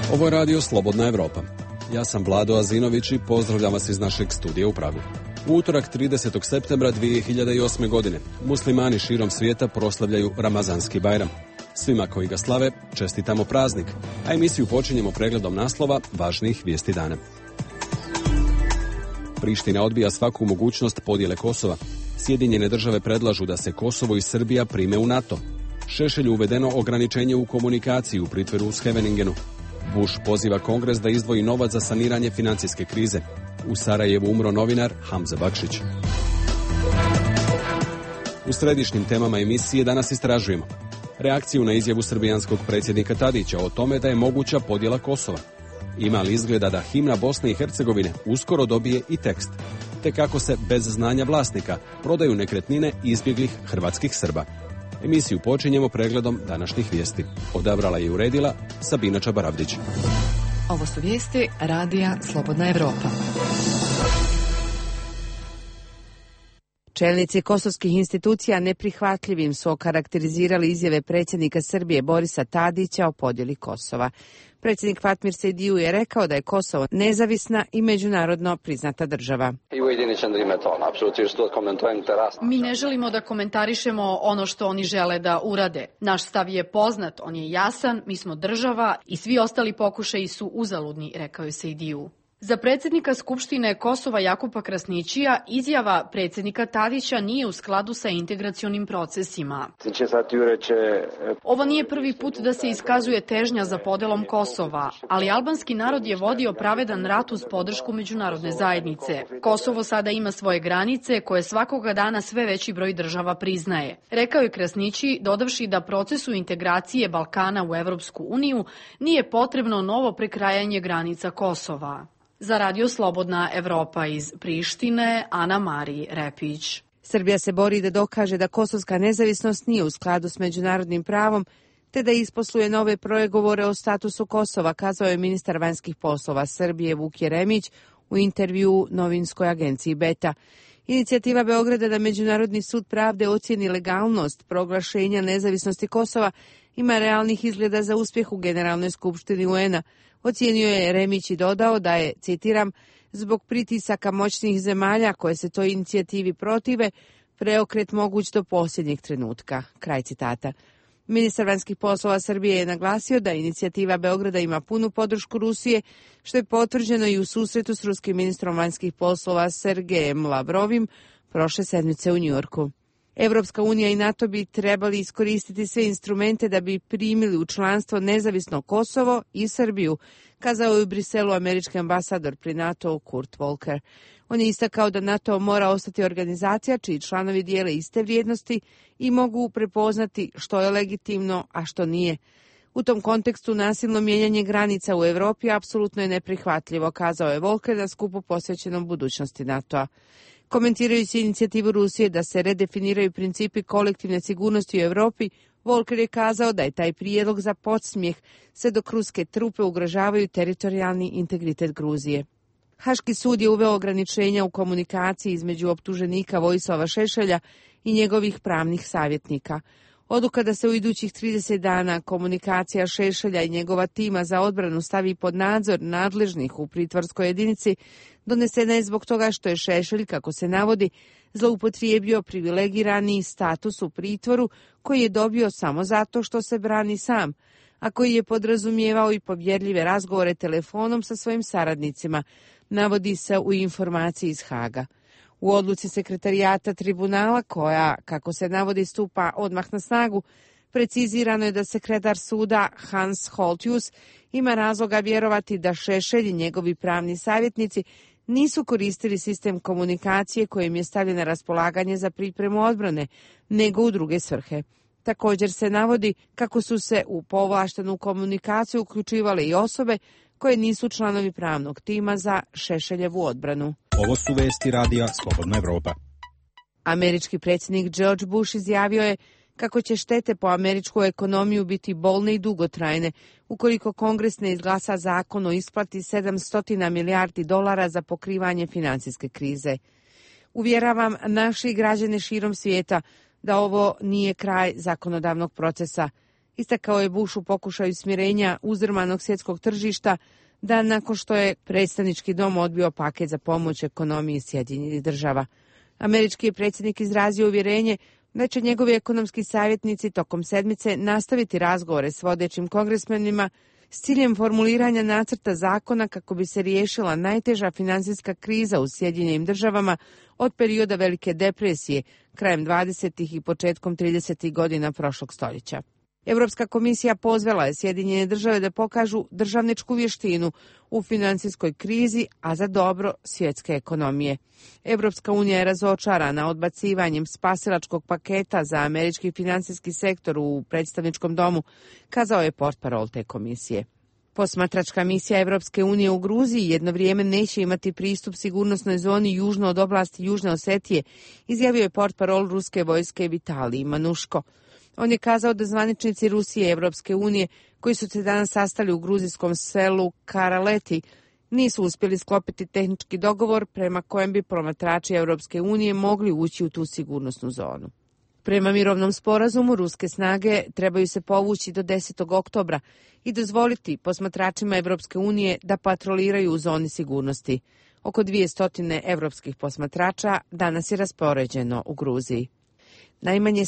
Speaker 1: Ovo je radio Slobodna Evropa. Ja sam Vlado Azinović i pozdravljam vas iz našeg studija u Pragu. U utorak 30. septembra 2008. godine muslimani širom svijeta proslavljaju Ramazanski Bajram. Svima koji ga slave čestitamo praznik, a emisiju počinjemo pregledom naslova važnijih vijesti dana. Priština odbija svaku mogućnost podjele Kosova. Sjedinjene države predlažu da se Kosovo i Srbija prime u NATO. Šešelju uvedeno ograničenje u komunikaciji u pritvoru u Scheveningenu. Bush poziva Kongres da izdvoji novac za saniranje financijske krize. U Sarajevu umro novinar Hamza Bakšić. U središnjim temama emisije danas istražujemo reakciju na izjavu srbijanskog predsjednika Tadića o tome da je moguća podjela Kosova. Ima li izgleda da himna Bosne i Hercegovine uskoro dobije i tekst, te kako se bez znanja vlasnika prodaju nekretnine izbjeglih hrvatskih Srba. Emisiju počinjemo pregledom današnjih vijesti. Odabrala je i uredila Sabina Čabaravdić.
Speaker 23: Ovo su vijesti Radija Slobodna Evropa.
Speaker 5: Čelnici kosovskih institucija neprihvatljivim su okarakterizirali izjave predsjednika Srbije Borisa Tadića o podjeli Kosova. Predsjednik Fatmir Sejdiju je rekao da je Kosovo nezavisna i međunarodno priznata država.
Speaker 3: Mi ne želimo da komentarišemo ono što oni žele da urade. Naš stav je poznat, on je jasan, mi smo država i svi ostali pokušaji su uzaludni, rekao je Sejdiju. Za predsjednika Skupštine Kosova Jakupa Krasnićija izjava predsjednika Tadića nije u skladu sa integracionim procesima. Ovo nije prvi put da se iskazuje težnja za podelom Kosova, ali albanski narod je vodio pravedan rat uz podršku međunarodne zajednice. Kosovo sada ima svoje granice koje svakoga dana sve veći broj država priznaje. Rekao je Krasnići, dodavši da procesu integracije Balkana u Evropsku uniju nije potrebno novo prekrajanje granica Kosova. Za Radio Slobodna Evropa iz Prištine, Ana Marij Repić.
Speaker 5: Srbija se bori da dokaže da kosovska nezavisnost nije u skladu s međunarodnim pravom, te da isposluje nove pregovore o statusu Kosova, kazao je ministar vanjskih poslova Srbije Vuk Jeremić u intervjuu novinskoj agenciji Beta. Inicijativa Beograda da Međunarodni sud pravde ocijeni legalnost proglašenja nezavisnosti Kosova ima realnih izgleda za uspjeh u Generalnoj skupštini UN-a. Ocijenio je Jeremić i dodao da je, citiram, zbog pritisaka moćnih zemalja koje se toj inicijativi protive, preokret moguć do posljednjeg trenutka. Kraj citata. Ministar vanjskih poslova Srbije je naglasio da inicijativa Beograda ima punu podršku Rusije, što je potvrđeno i u susretu s ruskim ministrom vanjskih poslova Sergejem Lavrovim prošle sedmice u Njujorku. Evropska unija i NATO bi trebali iskoristiti sve instrumente da bi primili u članstvo nezavisno Kosovo i Srbiju, kazao je u Briselu američki ambasador pri NATO Kurt Volker. On je istakao da NATO mora ostati organizacija čiji članovi dijele iste vrijednosti i mogu prepoznati što je legitimno, a što nije. U tom kontekstu nasilno mijenjanje granica u Europi apsolutno je neprihvatljivo, kazao je Volker na skupu posvećenom budućnosti NATO-a. Komentirajući inicijativu Rusije da se redefiniraju principi kolektivne sigurnosti u Europi, Volker je kazao da je taj prijedlog za podsmijeh sve dok ruske trupe ugrožavaju teritorijalni integritet Gruzije. Haški sud je uveo ograničenja u komunikaciji između optuženika Vojislava Šešelja i njegovih pravnih savjetnika. Odluka da se u idućih 30 dana komunikacija Šešelja i njegova tima za odbranu stavi pod nadzor nadležnih u pritvorskoj jedinici donesena je zbog toga što je Šešelj, kako se navodi, zloupotrijebio privilegirani status u pritvoru koji je dobio samo zato što se brani sam, a koji je podrazumijevao i povjerljive razgovore telefonom sa svojim saradnicima, navodi se u informaciji iz Haga. U odluci sekretarijata tribunala, koja, kako se navodi, stupa odmah na snagu, precizirano je da sekretar suda Hans Holtjus ima razloga vjerovati da Šešelj i njegovi pravni savjetnici nisu koristili sistem komunikacije kojim je stavljen na raspolaganje za pripremu odbrane, nego u druge svrhe. Također se navodi kako su se u povlaštenu komunikaciju uključivale i osobe koje nisu članovi pravnog tima za Šešeljevu odbranu.
Speaker 6: Ovo su vesti Radija Slobodna Evropa.
Speaker 5: Američki predsjednik George Bush izjavio je kako će štete po američku ekonomiju biti bolne i dugotrajne ukoliko Kongres ne izglasa zakon o isplati $700 milijardi za pokrivanje financijske krize. Uvjeravam naši građane širom svijeta da ovo nije kraj zakonodavnog procesa. Istakao je Bush u pokušaju smirenja uzdrmanog svjetskog tržišta dan nakon što je predstavnički dom odbio paket za pomoć ekonomiji Sjedinjenih država. Američki je predsjednik izrazio uvjerenje da će njegovi ekonomski savjetnici tokom sedmice nastaviti razgovore s vodećim kongresmenima s ciljem formuliranja nacrta zakona kako bi se riješila najteža financijska kriza u Sjedinjenim državama od perioda Velike depresije krajem 20. i početkom 30. godina prošlog stoljeća. Europska komisija pozvala je Sjedinjene države da pokažu državničku vještinu u financijskoj krizi, a za dobro svjetske ekonomije. Europska unija je razočarana odbacivanjem spasilačkog paketa za američki financijski sektor u predstavničkom domu, kazao je portparol te komisije. Posmatračka misija Europske unije u Gruziji jedno vrijeme neće imati pristup sigurnosnoj zoni južno od oblasti Južne Osetije, izjavio je portparol ruske vojske Vitalij Manuško. On je kazao da zvaničnici Rusije i Europske unije, koji su se danas sastali u gruzijskom selu Karaleti, nisu uspjeli sklopiti tehnički dogovor prema kojem bi promatrači Europske unije mogli ući u tu sigurnosnu zonu. Prema mirovnom sporazumu, ruske snage trebaju se povući do 10. oktobra i dozvoliti posmatračima Europske unije da patroliraju u zoni sigurnosti. Oko 200 europskih posmatrača danas je raspoređeno u Gruziji. Najmanje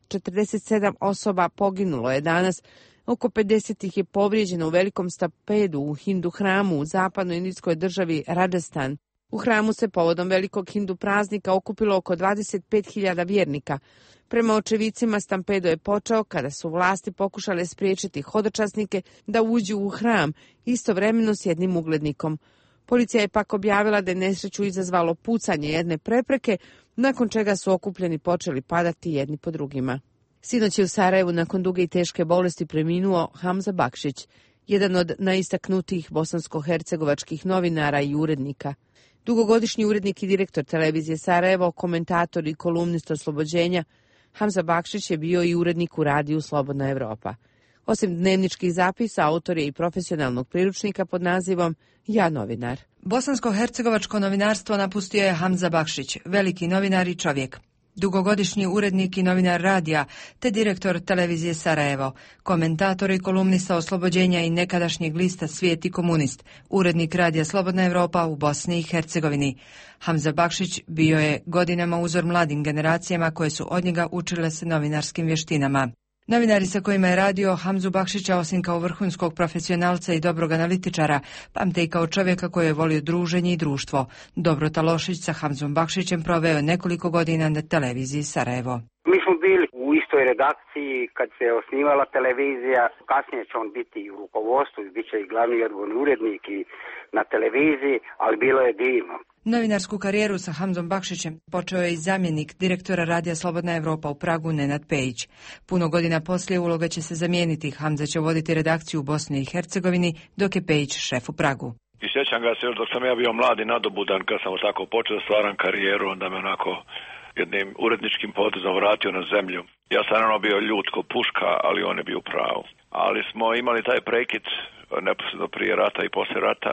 Speaker 5: 147 osoba poginulo je danas, oko 50 ih je povrijeđeno u velikom stampedu u hindu hramu u zapadnoj indijskoj državi Rajasthan. U hramu se povodom velikog hindu praznika okupilo oko 25.000 vjernika. Prema očevicima stampedo je počeo kada su vlasti pokušale spriječiti hodočasnike da uđu u hram, istovremeno s jednim uglednikom. Policija je pak objavila da je nesreću izazvalo pucanje jedne prepreke, nakon čega su okupljeni počeli padati jedni po drugima. Sinoć je u Sarajevu nakon duge i teške bolesti preminuo Hamza Bakšić, jedan od najistaknutijih bosansko-hercegovačkih novinara i urednika. Dugogodišnji urednik i direktor televizije Sarajevo, komentator i kolumnist Oslobođenja, Hamza Bakšić je bio i urednik u radiju Slobodna Evropa. Osim dnevničkih zapisa, autor je i profesionalnog priručnika pod nazivom Ja novinar.
Speaker 23: Bosansko-hercegovačko novinarstvo napustio je Hamza Bakšić, veliki novinar i čovjek. Dugogodišnji urednik i novinar radija, te direktor televizije Sarajevo, komentator i kolumnista Oslobođenja i nekadašnjeg lista Svijet i komunist, urednik radija Slobodna Evropa u Bosni i Hercegovini. Hamza Bakšić bio je godinama uzor mladim generacijama koje su od njega učile se novinarskim vještinama. Novinari sa kojima je radio Hamzu Bakšića, osim kao vrhunskog profesionalca i dobrog analitičara, pamte i kao čovjeka koji je volio druženje i društvo. Dobro Talošić sa Hamzom Bakšićem proveo je nekoliko godina na televiziji Sarajevo.
Speaker 15: Mi smo bili u istoj redakciji kad se osnivala televizija. Kasnije će on biti i u rukovodstvu, bit će i glavni odgovorni urednik i na televiziji, ali bilo je divno.
Speaker 23: Novinarsku karijeru sa Hamzom Bakšićem počeo je i zamjenik direktora radija Slobodna Evropa u Pragu Nenad Pejić. Puno godina poslije uloga će se zamijeniti. Hamza će voditi redakciju u Bosni i Hercegovini, dok je Pejić šef u Pragu.
Speaker 16: I sjećam ga se još dok sam ja bio mladi nadobudan, kad sam tako počeo stvaram karijeru, onda me onako jednim uredničkim potezom vratio na zemlju. Ja sam naravno bio ljut ko puška, ali on je bio u pravu. Ali smo imali taj prekid neposredno prije rata i poslije rata,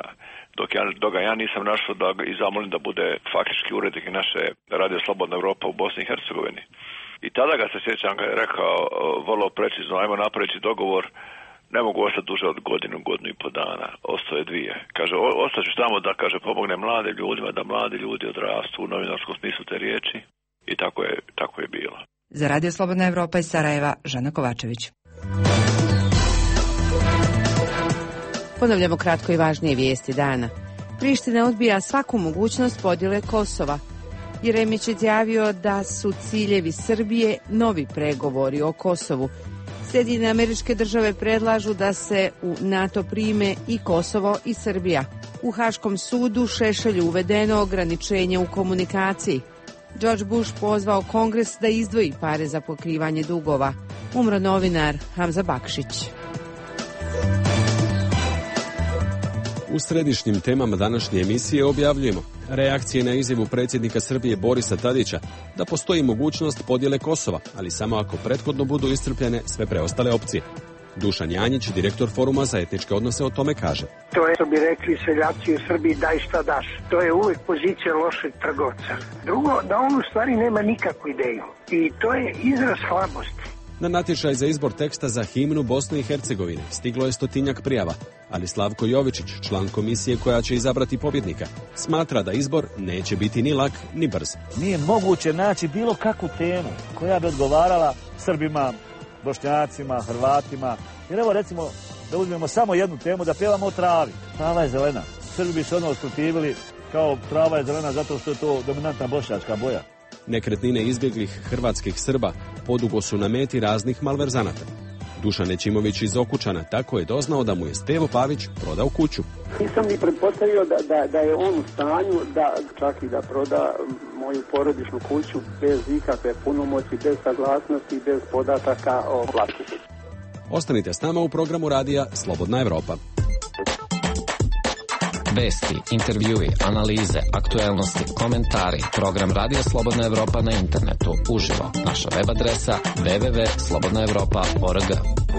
Speaker 16: dok ga ja nisam našao da ga zamolim da bude faktički urednik naše Radio Slobodna Evropa u Bosni i Hercegovini. I tada ga se sjećam, ga je rekao vrlo precizno, ajmo napraviti dogovor, ne mogu ostati duže od godinu i po dana, ostao je 2. Kaže, ostaću tamo da, kaže, pomogne mladim ljudima, da mladi ljudi odrastu u novinarskom smislu te riječi. I tako je bilo.
Speaker 23: Za Radio Slobodna Evropa iz Sarajeva, Žana Kovačević.
Speaker 5: Ponavljamo kratko i važnije vijesti dana. Priština odbija svaku mogućnost podjele Kosova. Jeremić je izjavio da su ciljevi Srbije novi pregovori o Kosovu. Sjedinjene Američke Države predlažu da se u NATO prime i Kosovo i Srbija. U Haškom sudu Šešelju uvedeno ograničenje u komunikaciji. George Bush pozvao Kongres da izdvoji pare za pokrivanje dugova. Umro novinar Hamza Bakšić.
Speaker 1: U središnjim temama današnje emisije objavljujemo reakcije na izjavu predsjednika Srbije Borisa Tadića da postoji mogućnost podjele Kosova, ali samo ako prethodno budu iscrpljene sve preostale opcije. Dušan Janjić, direktor Foruma za etničke odnose, o tome kaže.
Speaker 2: To je, što bi rekli seljaci u Srbiji, daj šta daš. To je uvijek pozicija lošeg trgovca. Drugo, da on u stvari nema nikakvu ideju. I to je izraz slabosti.
Speaker 1: Na natječaj za izbor teksta za himnu Bosne i Hercegovine stiglo je 100-tinjak prijava, ali Slavko Jovičić, član komisije koja će izabrati pobjednika, smatra da izbor neće biti ni lak ni brz.
Speaker 14: Nije moguće naći bilo kakvu temu koja bi odgovarala Srbima, Bošnjacima, Hrvatima. Jer evo recimo da uzmemo samo jednu temu, da pjevamo o travi. Trava je zelena. Srbi bi se usprotivili kao trava je zelena zato što je to dominantna bošnjačka boja.
Speaker 1: Nekretnine izbjeglih hrvatskih Srba podugo su na meti raznih malverzanata. Dušan Nećimović iz Okučana tako je doznao da mu je Stevo Pavić prodao kuću.
Speaker 4: Nisam ni pretpostavio da je on u stanju da čak i da proda moju porodičnu kuću bez ikakve punomoći, bez saglasnosti, bez podataka o vlasniku.
Speaker 1: Ostanite s nama u programu radija Slobodna Evropa.
Speaker 22: Vesti, intervjui, analize, aktuelnosti, komentari. Program Radija Slobodna Evropa na internetu. Uživo. Naša web adresa www.slobodnaevropa.org.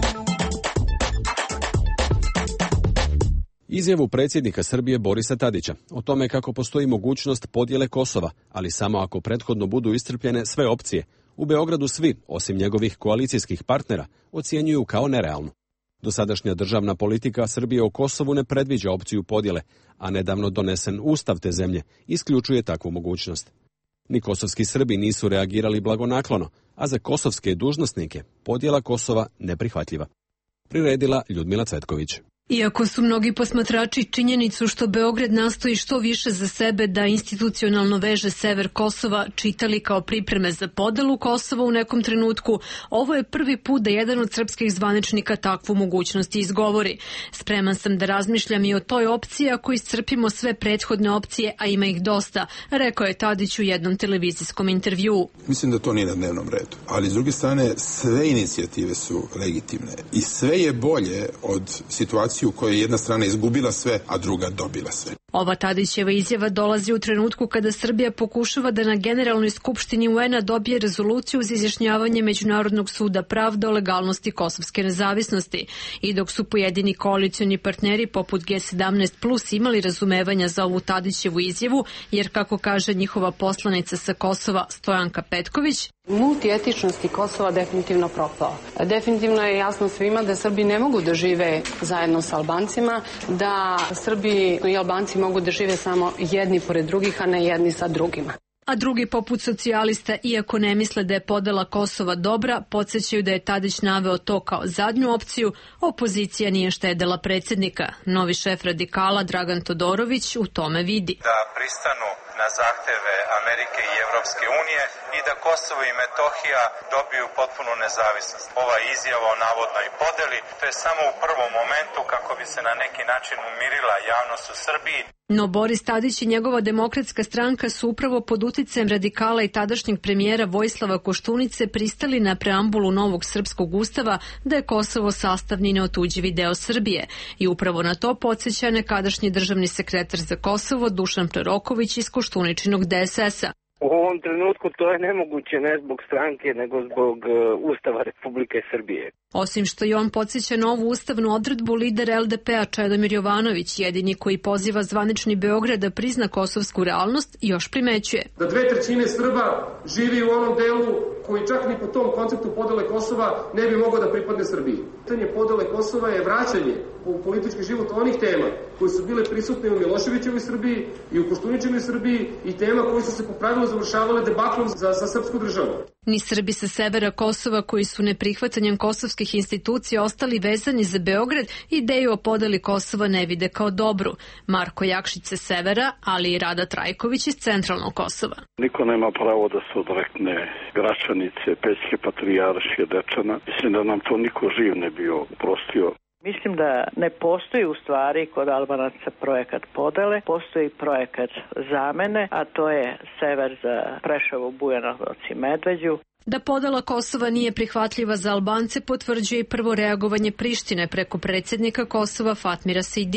Speaker 1: Izjavu predsjednika Srbije Borisa Tadića o tome kako postoji mogućnost podjele Kosova, ali samo ako prethodno budu iscrpljene sve opcije, u Beogradu svi, osim njegovih koalicijskih partnera, ocjenjuju kao nerealnu. Dosadašnja državna politika Srbije o Kosovu ne predviđa opciju podjele, a nedavno donesen ustav te zemlje isključuje takvu mogućnost. Ni kosovski Srbi nisu reagirali blagonaklono, a za kosovske dužnosnike podjela Kosova neprihvatljiva. Priredila Ljudmila Cvetković.
Speaker 17: Iako su mnogi posmatrači činjenicu što Beograd nastoji što više za sebe da institucionalno veže sever Kosova čitali kao pripreme za podelu Kosova u nekom trenutku, ovo je prvi put da jedan od srpskih zvaničnika takvu mogućnost izgovori. Spreman sam da razmišljam i o toj opciji ako iscrpimo sve prethodne opcije, a ima ih dosta, rekao je Tadić u jednom televizijskom intervjuu.
Speaker 18: Mislim da to nije na dnevnom redu, ali s druge strane sve inicijative su legitimne i sve je bolje od situacije u kojoj je jedna strana izgubila sve, a druga dobila sve.
Speaker 17: Ova Tadićeva izjava dolazi u trenutku kada Srbija pokušava da na Generalnoj skupštini UN-a dobije rezoluciju za izjašnjavanje Međunarodnog suda pravde o legalnosti kosovske nezavisnosti. I dok su pojedini koalicioni partneri poput G17+ imali razumevanja za ovu Tadićevu izjavu, jer kako kaže njihova poslanica sa Kosova Stojanka Petković,
Speaker 19: multietičnosti Kosova definitivno propao. Definitivno je jasno svima da Srbi ne mogu da žive zajedno sa Albancima, da Srbi i Albanci mogu da žive samo jedni pored drugih, a ne jedni sa drugima.
Speaker 17: A drugi poput socijalista, iako ne misle da je podela Kosova dobra, podsjećaju da je Tadić naveo to kao zadnju opciju, opozicija nije štedela predsjednika. Novi šef radikala Dragan Todorović u tome vidi.
Speaker 20: Da pristanu na zahteve Amerike i Evropske unije i da Kosovo i Metohija dobiju potpunu nezavisnost. Ova izjava o navodnoj podeli, to je samo u prvom momentu kako bi se na neki način umirila javnost u Srbiji.
Speaker 17: No Boris Tadić i njegova demokratska stranka su upravo pod uticajem radikala i tadašnjeg premijera Vojislava Koštunice pristali na preambulu novog srpskog ustava da je Kosovo sastavni neotuđivi deo Srbije. I upravo na to podsjeća nekadašnji državni sekretar za Kosovo Dušan Proroković iz Koštuničinog DSS-a.
Speaker 2: U ovom trenutku to je nemoguće ne zbog stranke, nego zbog Ustava Republike Srbije.
Speaker 17: Osim što i on podsjeća na ovu ustavnu odredbu, lider LDP-a Čedomir Jovanović, jedini koji poziva zvanični Beograd da prizna kosovsku realnost, još primećuje.
Speaker 21: Da 2/3 Srba živi u onom delu koji čak ni po tom konceptu podele Kosova ne bi mogao da pripadne Srbiji. Pitanje podele Kosova je vraćanje u politički život onih tema koji su bile prisutne u Miloševićevoj Srbiji i u Koštuničinoj Srbiji i tema koji su se po pravilu završavale debaklom za srpsku državu.
Speaker 17: Ni Srbi sa severa Kosova koji su neprihvatanjem kosovskih institucija ostali vezani za Beograd, ideju o podeli Kosova ne vide kao dobru. Marko Jakšić sa severa, ali i Rada Trajković iz centralnog Kosova.
Speaker 27: Niko nema pravo da se odrekne Gračanice, Pećke patrijaršije, Dečana. Mislim da nam to niko živ ne bio oprostio.
Speaker 28: Mislim da ne postoji u stvari kod Albanaca projekat podele, postoji projekat zamene, a to je sever za Preševo, Bujanovac i Medveđu.
Speaker 17: Da podela Kosova nije prihvatljiva za Albance potvrđuje i prvo reagovanje Prištine preko predsjednika Kosova Fatmira Sejdija.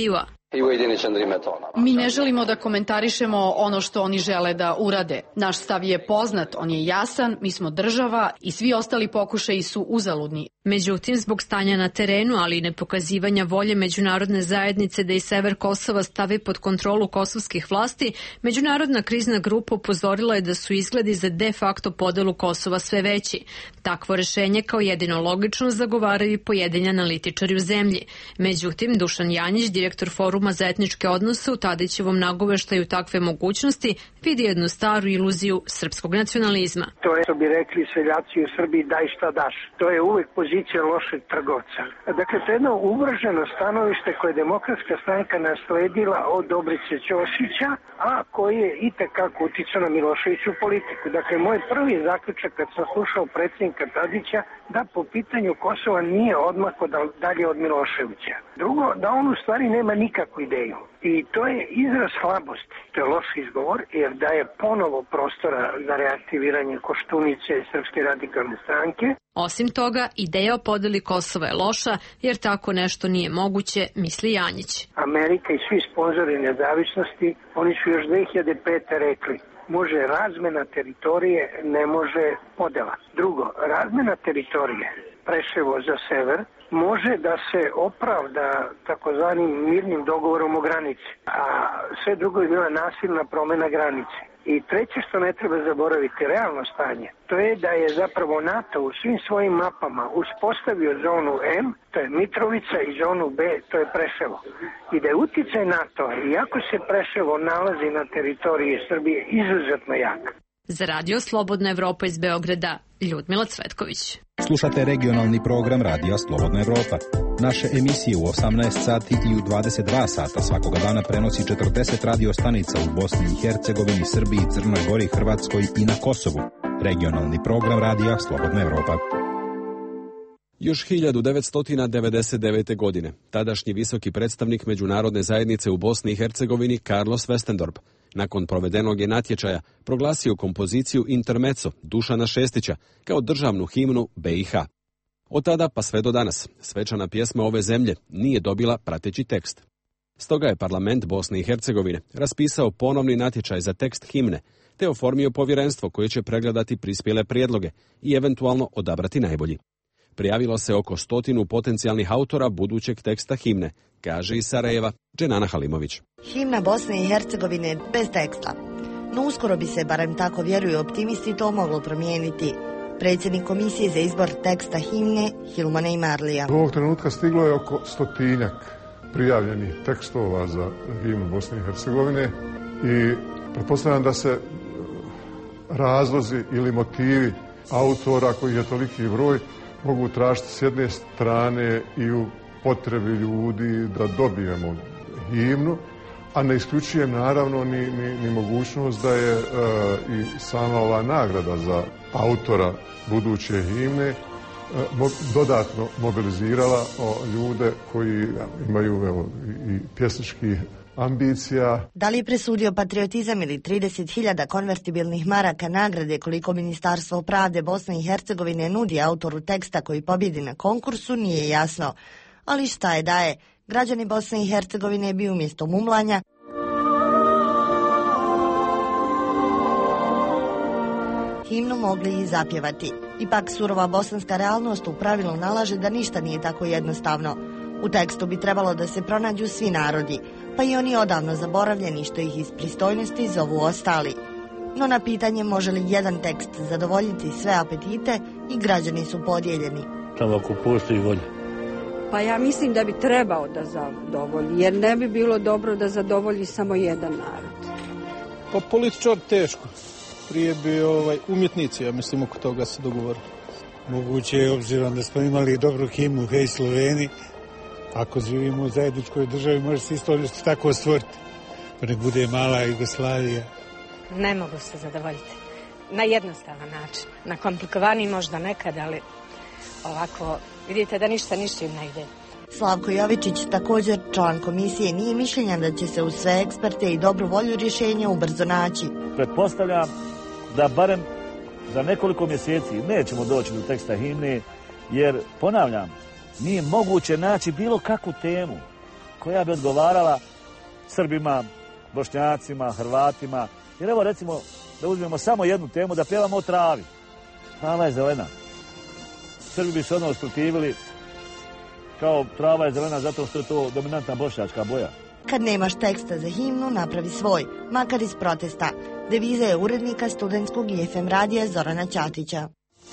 Speaker 3: Mi ne želimo da komentarišemo ono što oni žele da urade. Naš stav je poznat, on je jasan, mi smo država i svi ostali pokušaji su uzaludni.
Speaker 17: Međutim, zbog stanja na terenu, ali i nepokazivanja volje međunarodne zajednice da i sever Kosova stavi pod kontrolu kosovskih vlasti, Međunarodna krizna grupa upozorila je da su izgledi za de facto podelu Kosova sve veći. Takvo rešenje kao jedino logično zagovaraju i pojedini analitičari u zemlji. Međutim, Dušan Janjić, direktor Foruma za etničke odnose, u Tadićevom nagoveštaju takve mogućnosti vidi jednu staru iluziju srpskog nacionalizma.
Speaker 2: To je, što bi rekli seljaci u Srbiji, daj šta daš. To je uvek pozicija lošeg trgovca. Dakle, to je jedno uvrženo stanovište koje je Demokratska stranka nasledila od Dobrice Ćosića, a koji je itekako uticao na Miloševiću politiku. Dakle, moj prvi zaključak kad sam slušao predsjednika Tadića da po pitanju Kosova nije odmako dalje od Miloševića. Drugo, da on u stvari nema nikakvu ideju. I to je izraz slabosti. To je loš izgovor jer daje ponovo prostora za reaktiviranje Koštunice i Srpske radikalne stranke.
Speaker 17: Osim toga, ideja o podeli Kosova je loša jer tako nešto nije moguće, misli Janjić.
Speaker 2: Amerika i svi sponzori nezavisnosti, oni su još 2005. rekli može razmena teritorije, ne može podela. Drugo, razmena teritorije, Preševo za sever, može da se opravda takozvanim mirnim dogovorom o granici, a sve drugo je bila nasilna promjena granice. I treće što ne treba zaboraviti, realno stanje, to je da je zapravo NATO u svim svojim mapama uspostavio zonu M, to je Mitrovica, i zonu B, to je Preševo. I da je uticaj NATO-a, iako se Preševo nalazi na teritoriji Srbije, izuzetno jak.
Speaker 17: Za radio Slobodna Evropa iz Beograda, Ljudmila Cvetković.
Speaker 6: Slušate regionalni program Radija Slobodna Evropa. Naše emisije u 18 sati i u 22 sata svakoga dana prenosi 40 radio stanica u Bosni i Hercegovini, Srbiji, Crnoj Gori, Hrvatskoj i na Kosovu. Regionalni program Radija Slobodna Evropa.
Speaker 1: Još 1999. godine tadašnji visoki predstavnik međunarodne zajednice u Bosni i Hercegovini Carlos Westendorp nakon provedenog je natječaja proglasio kompoziciju Intermezzo Dušana Šestića kao državnu himnu BiH. Od tada pa sve do danas svečana pjesma ove zemlje nije dobila prateći tekst. Stoga je parlament Bosne i Hercegovine raspisao ponovni natječaj za tekst himne te oformio povjerenstvo koje će pregledati prispjele prijedloge i eventualno odabrati najbolji. Prijavilo se oko 100 potencijalnih autora budućeg teksta himne, kaže iz Sarajeva Dženana Halimović.
Speaker 7: Himna Bosne i Hercegovine bez teksta. No uskoro bi se, barem tako vjeruju optimisti, to moglo promijeniti. Predsjednik komisije za izbor teksta himne Hilma Neymarlija.
Speaker 9: U ovog trenutka stiglo je oko 100 prijavljenih tekstova za himnu Bosne i Hercegovine i pretpostavljam da se razlozi ili motivi autora, koji je toliki broj, mogu tražiti s jedne strane i u potrebi ljudi da dobijemo himnu, a ne isključujem naravno ni mogućnost da je i sama ova nagrada za autora buduće himne dodatno mobilizirala ljude koji imaju i pjesničkih ambicija.
Speaker 7: Da li je presudio patriotizam ili 30.000 konvertibilnih maraka nagrade koliko Ministarstvo pravde Bosne i Hercegovine nudi autoru teksta koji pobjedi na konkursu, nije jasno. Ali šta je da je, građani Bosne i Hercegovine bi umjesto mumlanja himnu mogli i zapjevati. Ipak surova bosanska realnost u pravilu nalaže da ništa nije tako jednostavno. U tekstu bi trebalo da se pronađu svi narodi, pa i oni odavno zaboravljeni što ih iz pristojnosti zovu ostali. No na pitanje može li jedan tekst zadovoljiti sve apetite i građani su podijeljeni.
Speaker 10: Samo ako postoji volja.
Speaker 11: Pa ja mislim da bi trebao da zadovolji, jer ne bi bilo dobro da zadovolji samo jedan narod.
Speaker 12: Pa političar teško. Prije bi umjetnici, ja mislim, oko toga se dogovorili.
Speaker 13: Moguće je, obzirom da smo imali dobru himnu Hej Sloveni, ako živimo u zajedničkoj državi, može se isto nešto tako stvoriti. Pa nek bude mala Jugoslavija.
Speaker 24: Ne mogu se zadovoljiti. Na jednostavan način. Na komplikovaniji možda nekad, ali ovako vidite da ništa ništa ne ide.
Speaker 7: Slavko Jovičić, također član komisije, nije mišljenja da će se uz sve eksperte i dobru volju rješenja ubrzo naći.
Speaker 14: Pretpostavljam da barem za nekoliko mjeseci nećemo doći do teksta himne, jer, ponavljam, nije moguće naći bilo kakvu temu koja bi odgovarala Srbima, Bošnjacima, Hrvatima. Jer evo recimo da uzmemo samo jednu temu, da pjevamo o travi. Trava je zelena. Srbi bi se odmah usprotivili kao trava je zelena zato što je to dominantna bošnjačka boja.
Speaker 7: Kad nemaš teksta za himnu, napravi svoj, makar iz protesta. Deviza je urednika studentskog i FM radija Zorana Ćatića.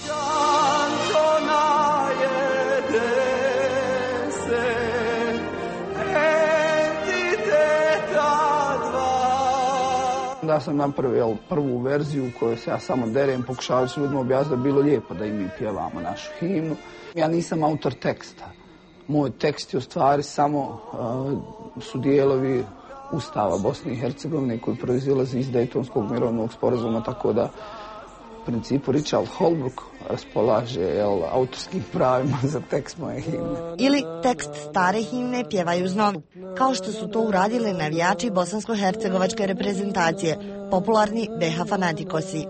Speaker 5: Da sam napravio prvu verziju u kojoj se ja samo derem, pokušavao sam ljudima objasniti da bi bilo lijepo da i mi pjevamo našu himnu. Ja nisam autor teksta. Moj tekst je u stvari samo su dijelovi Ustava Bosne i Hercegovine koji proizilazi iz Dejtonskog mirovnog sporazuma, tako da u principu Richard Holbrooke raspolaže autorskim pravima za tekst moje himne.
Speaker 7: Ili tekst stare himne pjevaju uz novu, kao što su to uradili navijači bosansko-hercegovačke reprezentacije, popularni BH fanatikosi.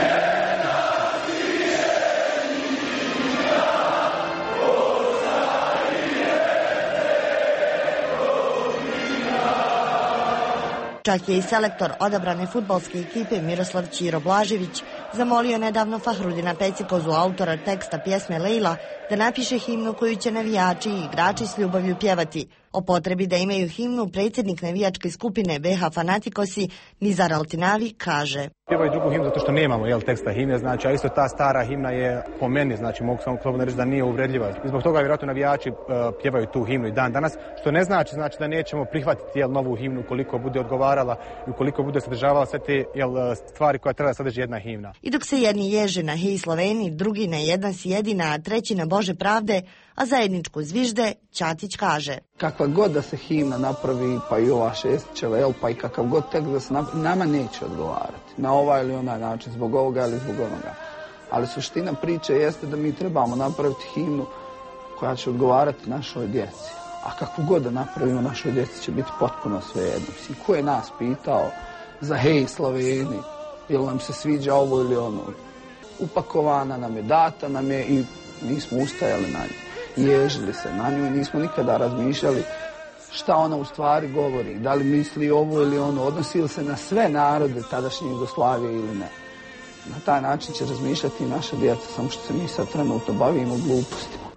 Speaker 7: Čak je i selektor odabrane fudbalske ekipe Miroslav Ćiro Blažević zamolio nedavno Fahrudina Pecikozu, autora teksta pjesme Lejla, da napiše himnu koju će navijači i igrači s ljubavlju pjevati. O potrebi da imaju himnu predsjednik navijačke skupine BH fanatikosi Nizar Altinavi kaže:
Speaker 8: Pjevaju drugu himnu zato što nemamo teksta himne, znači, a isto ta stara himna je po meni, znači mogu samo slobodno reći da nije uvredljiva. I zbog toga vjerojatno navijači pjevaju tu himnu i dan danas, što ne znači da nećemo prihvatiti novu himnu ukoliko bude odgovarala i ukoliko bude sadržavala sve te stvari koje treba da sadrži jedna himna.
Speaker 7: I dok se jedni ježe na Hej Sloveni, drugi na Jedan si jedina, a treći na Bože pravde, a zajedničku zvižde, Ćatić kaže:
Speaker 5: Kakva god da se himna napravi, pa i ova Šestićeva, pa i kakav god tekst da se napravi, nama neće odgovarati na ovaj ili onaj način, zbog ovoga ili zbog onoga. Ali suština priče jeste da mi trebamo napraviti himnu koja će odgovarati našoj djeci. A kakvu god da napravimo, našoj djeci će biti potpuno svejedno. Ko je nas pitao za Hej Sloveni, ili nam se sviđa ovo ili ono? Upakovana nam je, data nam je i nismo ustajali na nju. Ježili se na nju i nismo nikada razmišljali šta ona u stvari govori, da li misli ovo ili ono, odnosi li se na sve narode tadašnje Jugoslavije ili ne. Na taj način će razmišljati i naša djeca, samo što se mi sad trenutno bavimo glupostima.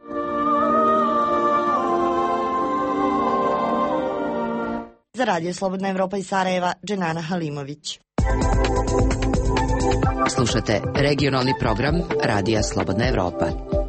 Speaker 7: Za Radio Slobodna Evropa iz Sarajeva, Dženana Halimović.
Speaker 10: Slušate regionalni program Radija Slobodna Evropa.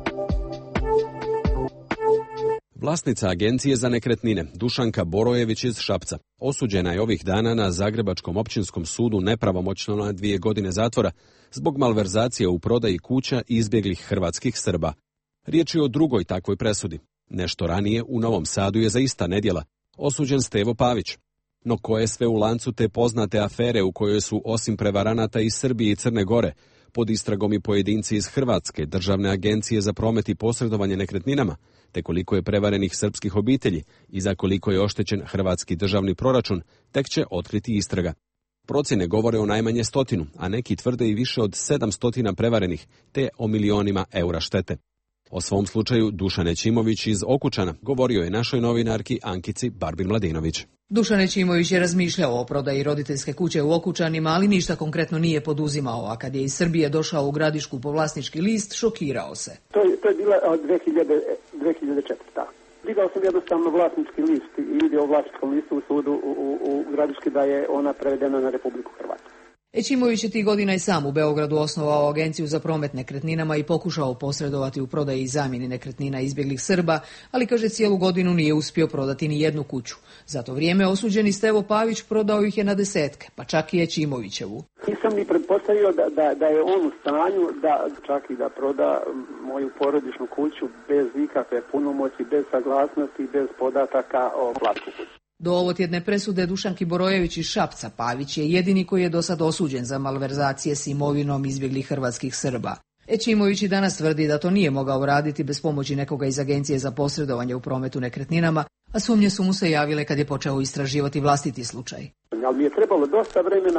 Speaker 1: Vlasnica Agencije za nekretnine, Dušanka Borojević iz Šapca, osuđena je ovih dana na Zagrebačkom općinskom sudu nepravomoćno na 2 godine zatvora zbog malverzacije u prodaji kuća izbjeglih hrvatskih Srba. Riječ je o drugoj takvoj presudi. Nešto ranije u Novom Sadu je za ista nedjela osuđen Stevo Pavić. No ko je sve u lancu te poznate afere u kojoj su osim prevaranata iz Srbije i Crne Gore pod istragom i pojedinci iz Hrvatske, Državne agencije za promet i posredovanje nekretninama, te koliko je prevarenih srpskih obitelji i za koliko je oštećen hrvatski državni proračun, tek će otkriti istraga. Procjene govore o najmanje 100, a neki tvrde i više od 700 prevarenih, te o milionima eura štete. O svom slučaju Dušan Ećimović iz Okučana govorio je našoj novinarki Ankici Barbin Mladinović.
Speaker 15: Dušan Ećimović je razmišljao o prodaji roditeljske kuće u Okučanima, ali ništa konkretno nije poduzimao, a kad je iz Srbije došao u Gradišku po vlasnički list, šokirao se.
Speaker 4: To je bila 2004. Vidio sam jednostavno vlasnički list i vidio o vlasničkom listu u sudu u Gradiški da je ona prevedena na Republiku Hrvatsku.
Speaker 15: Ećimović je tih godina i sam u Beogradu osnovao Agenciju za promet nekretninama i pokušao posredovati u prodaji i zamjeni nekretnina izbjeglih Srba, ali kaže cijelu godinu nije uspio prodati ni jednu kuću. Za to vrijeme osuđeni Stevo Pavić prodao ih je na desetke, pa čak i Ećimovićevu.
Speaker 4: Nisam ni pretpostavio da je on u stanju da čak i da proda moju porodičnu kuću bez ikakve punomoći, bez saglasnosti, bez podataka o vlasniku kuće.
Speaker 15: Do ovotjedne presude Dušanki Borojević iz Šapca Pavić je jedini koji je do sad osuđen za malverzacije s imovinom izbjeglih hrvatskih Srba. Ećimović i danas tvrdi da to nije mogao raditi bez pomoći nekoga iz Agencije za posredovanje u prometu nekretninama, a sumnje su mu se javile kad je počeo istraživati vlastiti slučaj.
Speaker 4: Ali mi je trebalo dosta vremena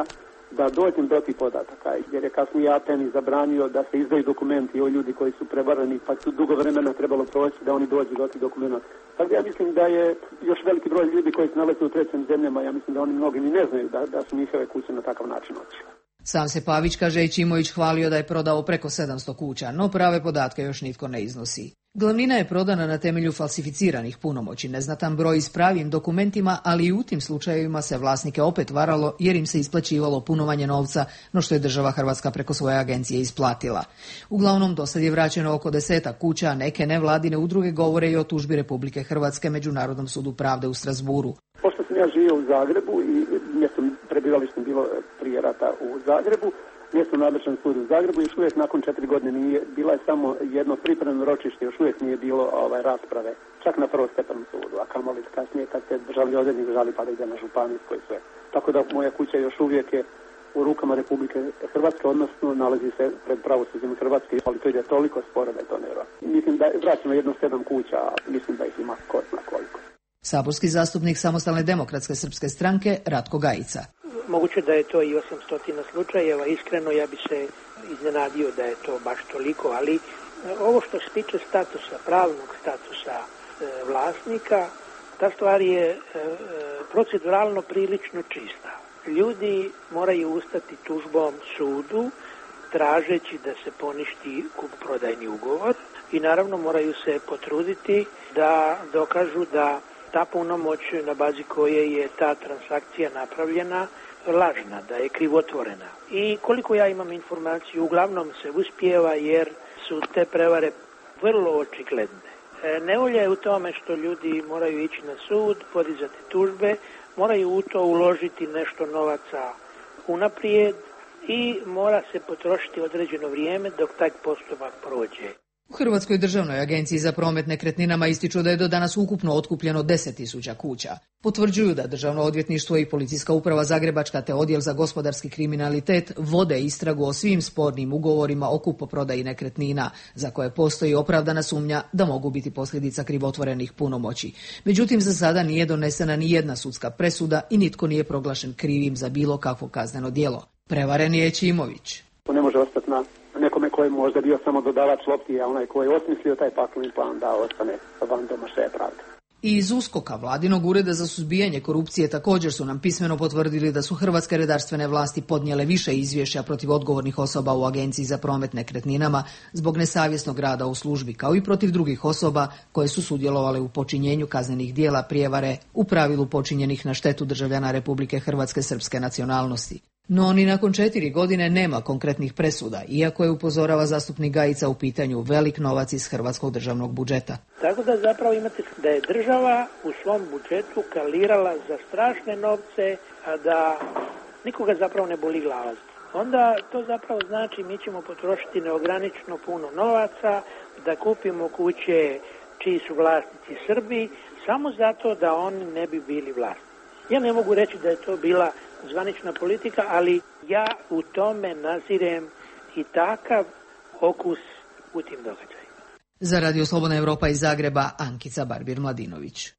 Speaker 4: da dođem do tih podataka, jer je kasnije APN zabranio da se izdaju dokumenti o ljudi koji su prevareni, pa su dugo vremena trebalo proći da oni dođu do tih dokumenta. Tako da ja mislim da je još veliki broj ljudi koji se nalaze u trećim zemljama, ja mislim da oni mnogi ni ne znaju da su njihove kuće na takav način otišle.
Speaker 15: Sam se Pavić, kaže Ićimović, hvalio da je prodao preko 700 kuća, no prave podatke još nitko ne iznosi. Glavnina je prodana na temelju falsificiranih punomoći, neznatan broj s pravim dokumentima, ali i u tim slučajevima se vlasnike opet varalo jer im se isplaćivalo puno manje novca no što je država Hrvatska preko svoje agencije isplatila. Uglavnom, dosad je vraćeno oko 10 kuća, a neke nevladine udruge govore i o tužbi Republike Hrvatske Međunarodnom sudu pravde u Strasburu.
Speaker 4: Pošto sam ja živio u Zagrebu i mjesto prebivalište bilo prije rata u Zagrebu, mjesto nadležan sud u Zagrebu, još uvijek nakon 4 godine nije, bila je samo jedno pripremno ročište, još uvijek nije bilo rasprave, čak na prvostepenom sudu, a kamoli kasnije kad se državni odvjetnik žali pa da ide na županijsko i sve. Tako da moja kuća još uvijek je u rukama Republike Hrvatske, odnosno nalazi se pred pravosuđem Hrvatske, ali to ide toliko sporo da je to nevjerojatno. Mislim da je vraćeno jedno 7 kuća, a mislim da ih ima ko zna koliko.
Speaker 15: Saborski zastupnik Samostalne demokratske srpske stranke Ratko Gajica.
Speaker 16: Moguće da je to i 800 slučajeva, iskreno ja bi se iznenadio da je to baš toliko, ali ovo što se tiče statusa, pravnog statusa vlasnika, ta stvar je proceduralno prilično čista. Ljudi moraju ustati tužbom sudu tražeći da se poništi kupoprodajni ugovor i naravno moraju se potruditi da dokažu da ta punomoć na bazi koje je ta transakcija napravljena lažna, da je krivotvorena. I koliko ja imam informaciju, uglavnom se uspijeva jer su te prevare vrlo očigledne. Nevolja je u tome što ljudi moraju ići na sud, podizati tužbe, moraju u to uložiti nešto novaca unaprijed i mora se potrošiti određeno vrijeme dok taj postupak prođe.
Speaker 15: U Hrvatskoj državnoj agenciji za promet nekretninama ističu da je do danas ukupno otkupljeno 10.000 kuća. Potvrđuju da Državno odvjetništvo i Policijska uprava Zagrebačka te Odjel za gospodarski kriminalitet vode istragu o svim spornim ugovorima o kupoprodaji nekretnina, za koje postoji opravdana sumnja da mogu biti posljedica krivotvorenih punomoći. Međutim, za sada nije donesena ni jedna sudska presuda i nitko nije proglašen krivim za bilo kakvo kazneno djelo. Prevaren je Ićimović.
Speaker 4: To ne može ostati na nekome koji je možda bio samo dodavač lopti, a onaj koji je osmislio taj pakli plan da ostane van domašaja pravde.
Speaker 15: I iz USKOK-a, Vladinog ureda za suzbijanje korupcije, također su nam pismeno potvrdili da su hrvatske redarstvene vlasti podnijele više izvješća protiv odgovornih osoba u Agenciji za promet nekretninama zbog nesavjesnog rada u službi, kao i protiv drugih osoba koje su sudjelovale u počinjenju kaznenih djela prijevare, u pravilu počinjenih na štetu državljana Republike Hrvatske srpske nacionalnosti. No ni nakon 4 godine nema konkretnih presuda, iako je, upozorava zastupnik Gajica, u pitanju velik novac iz hrvatskog državnog budžeta.
Speaker 16: Tako da zapravo imate da je država u svom budžetu kalirala za strašne novce, a da nikoga zapravo ne boli glava. Onda to zapravo znači mi ćemo potrošiti neograničeno puno novaca da kupimo kuće čiji su vlasnici Srbi, samo zato da oni ne bi bili vlasnici. Ja ne mogu reći da je to bila zvanična politika, ali ja u tome nazirem i takav okus u tim događajima.
Speaker 15: Za Radio Slobodna Evropa iz Zagreba, Ankica Barbir-Mladinović.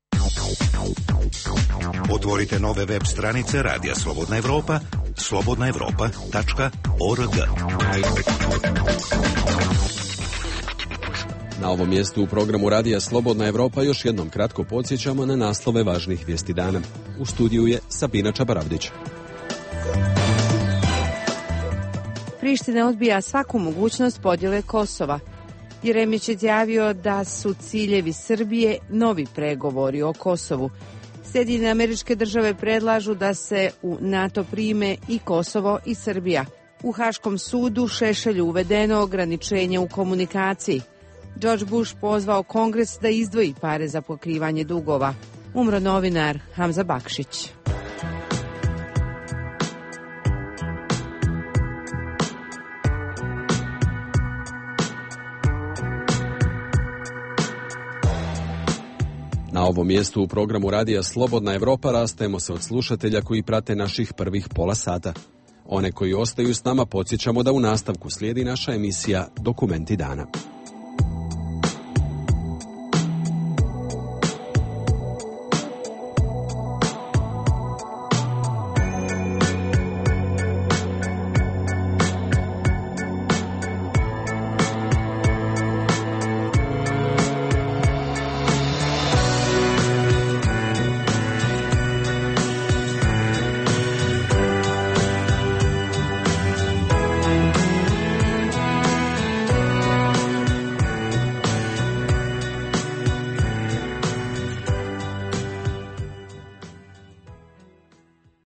Speaker 18: Otvorite nove web stranice Radija Slobodna Evropa, slobodnaevropa.org.
Speaker 1: Na ovom mjestu u programu Radija Slobodna Evropa još jednom kratko podsjećamo na naslove važnih vijesti dana. U studiju je Sabina Čabaravdić.
Speaker 19: Priština odbija svaku mogućnost podjele Kosova. Jeremić je izjavio da su ciljevi Srbije novi pregovori o Kosovu. Sjedinjene Američke Države predlažu da se u NATO prime i Kosovo i Srbija. U Haškom sudu Šešelju uvedeno ograničenje u komunikaciji. George Bush pozvao Kongres da izdvoji pare za pokrivanje dugova. Umro novinar Hamza Bakšić.
Speaker 1: Na ovom mjestu u programu Radija Slobodna Evropa rastajemo se od slušatelja koji prate naših prvih pola sata. One koji ostaju s nama podsjećamo da u nastavku slijedi naša emisija Dokumenti dana.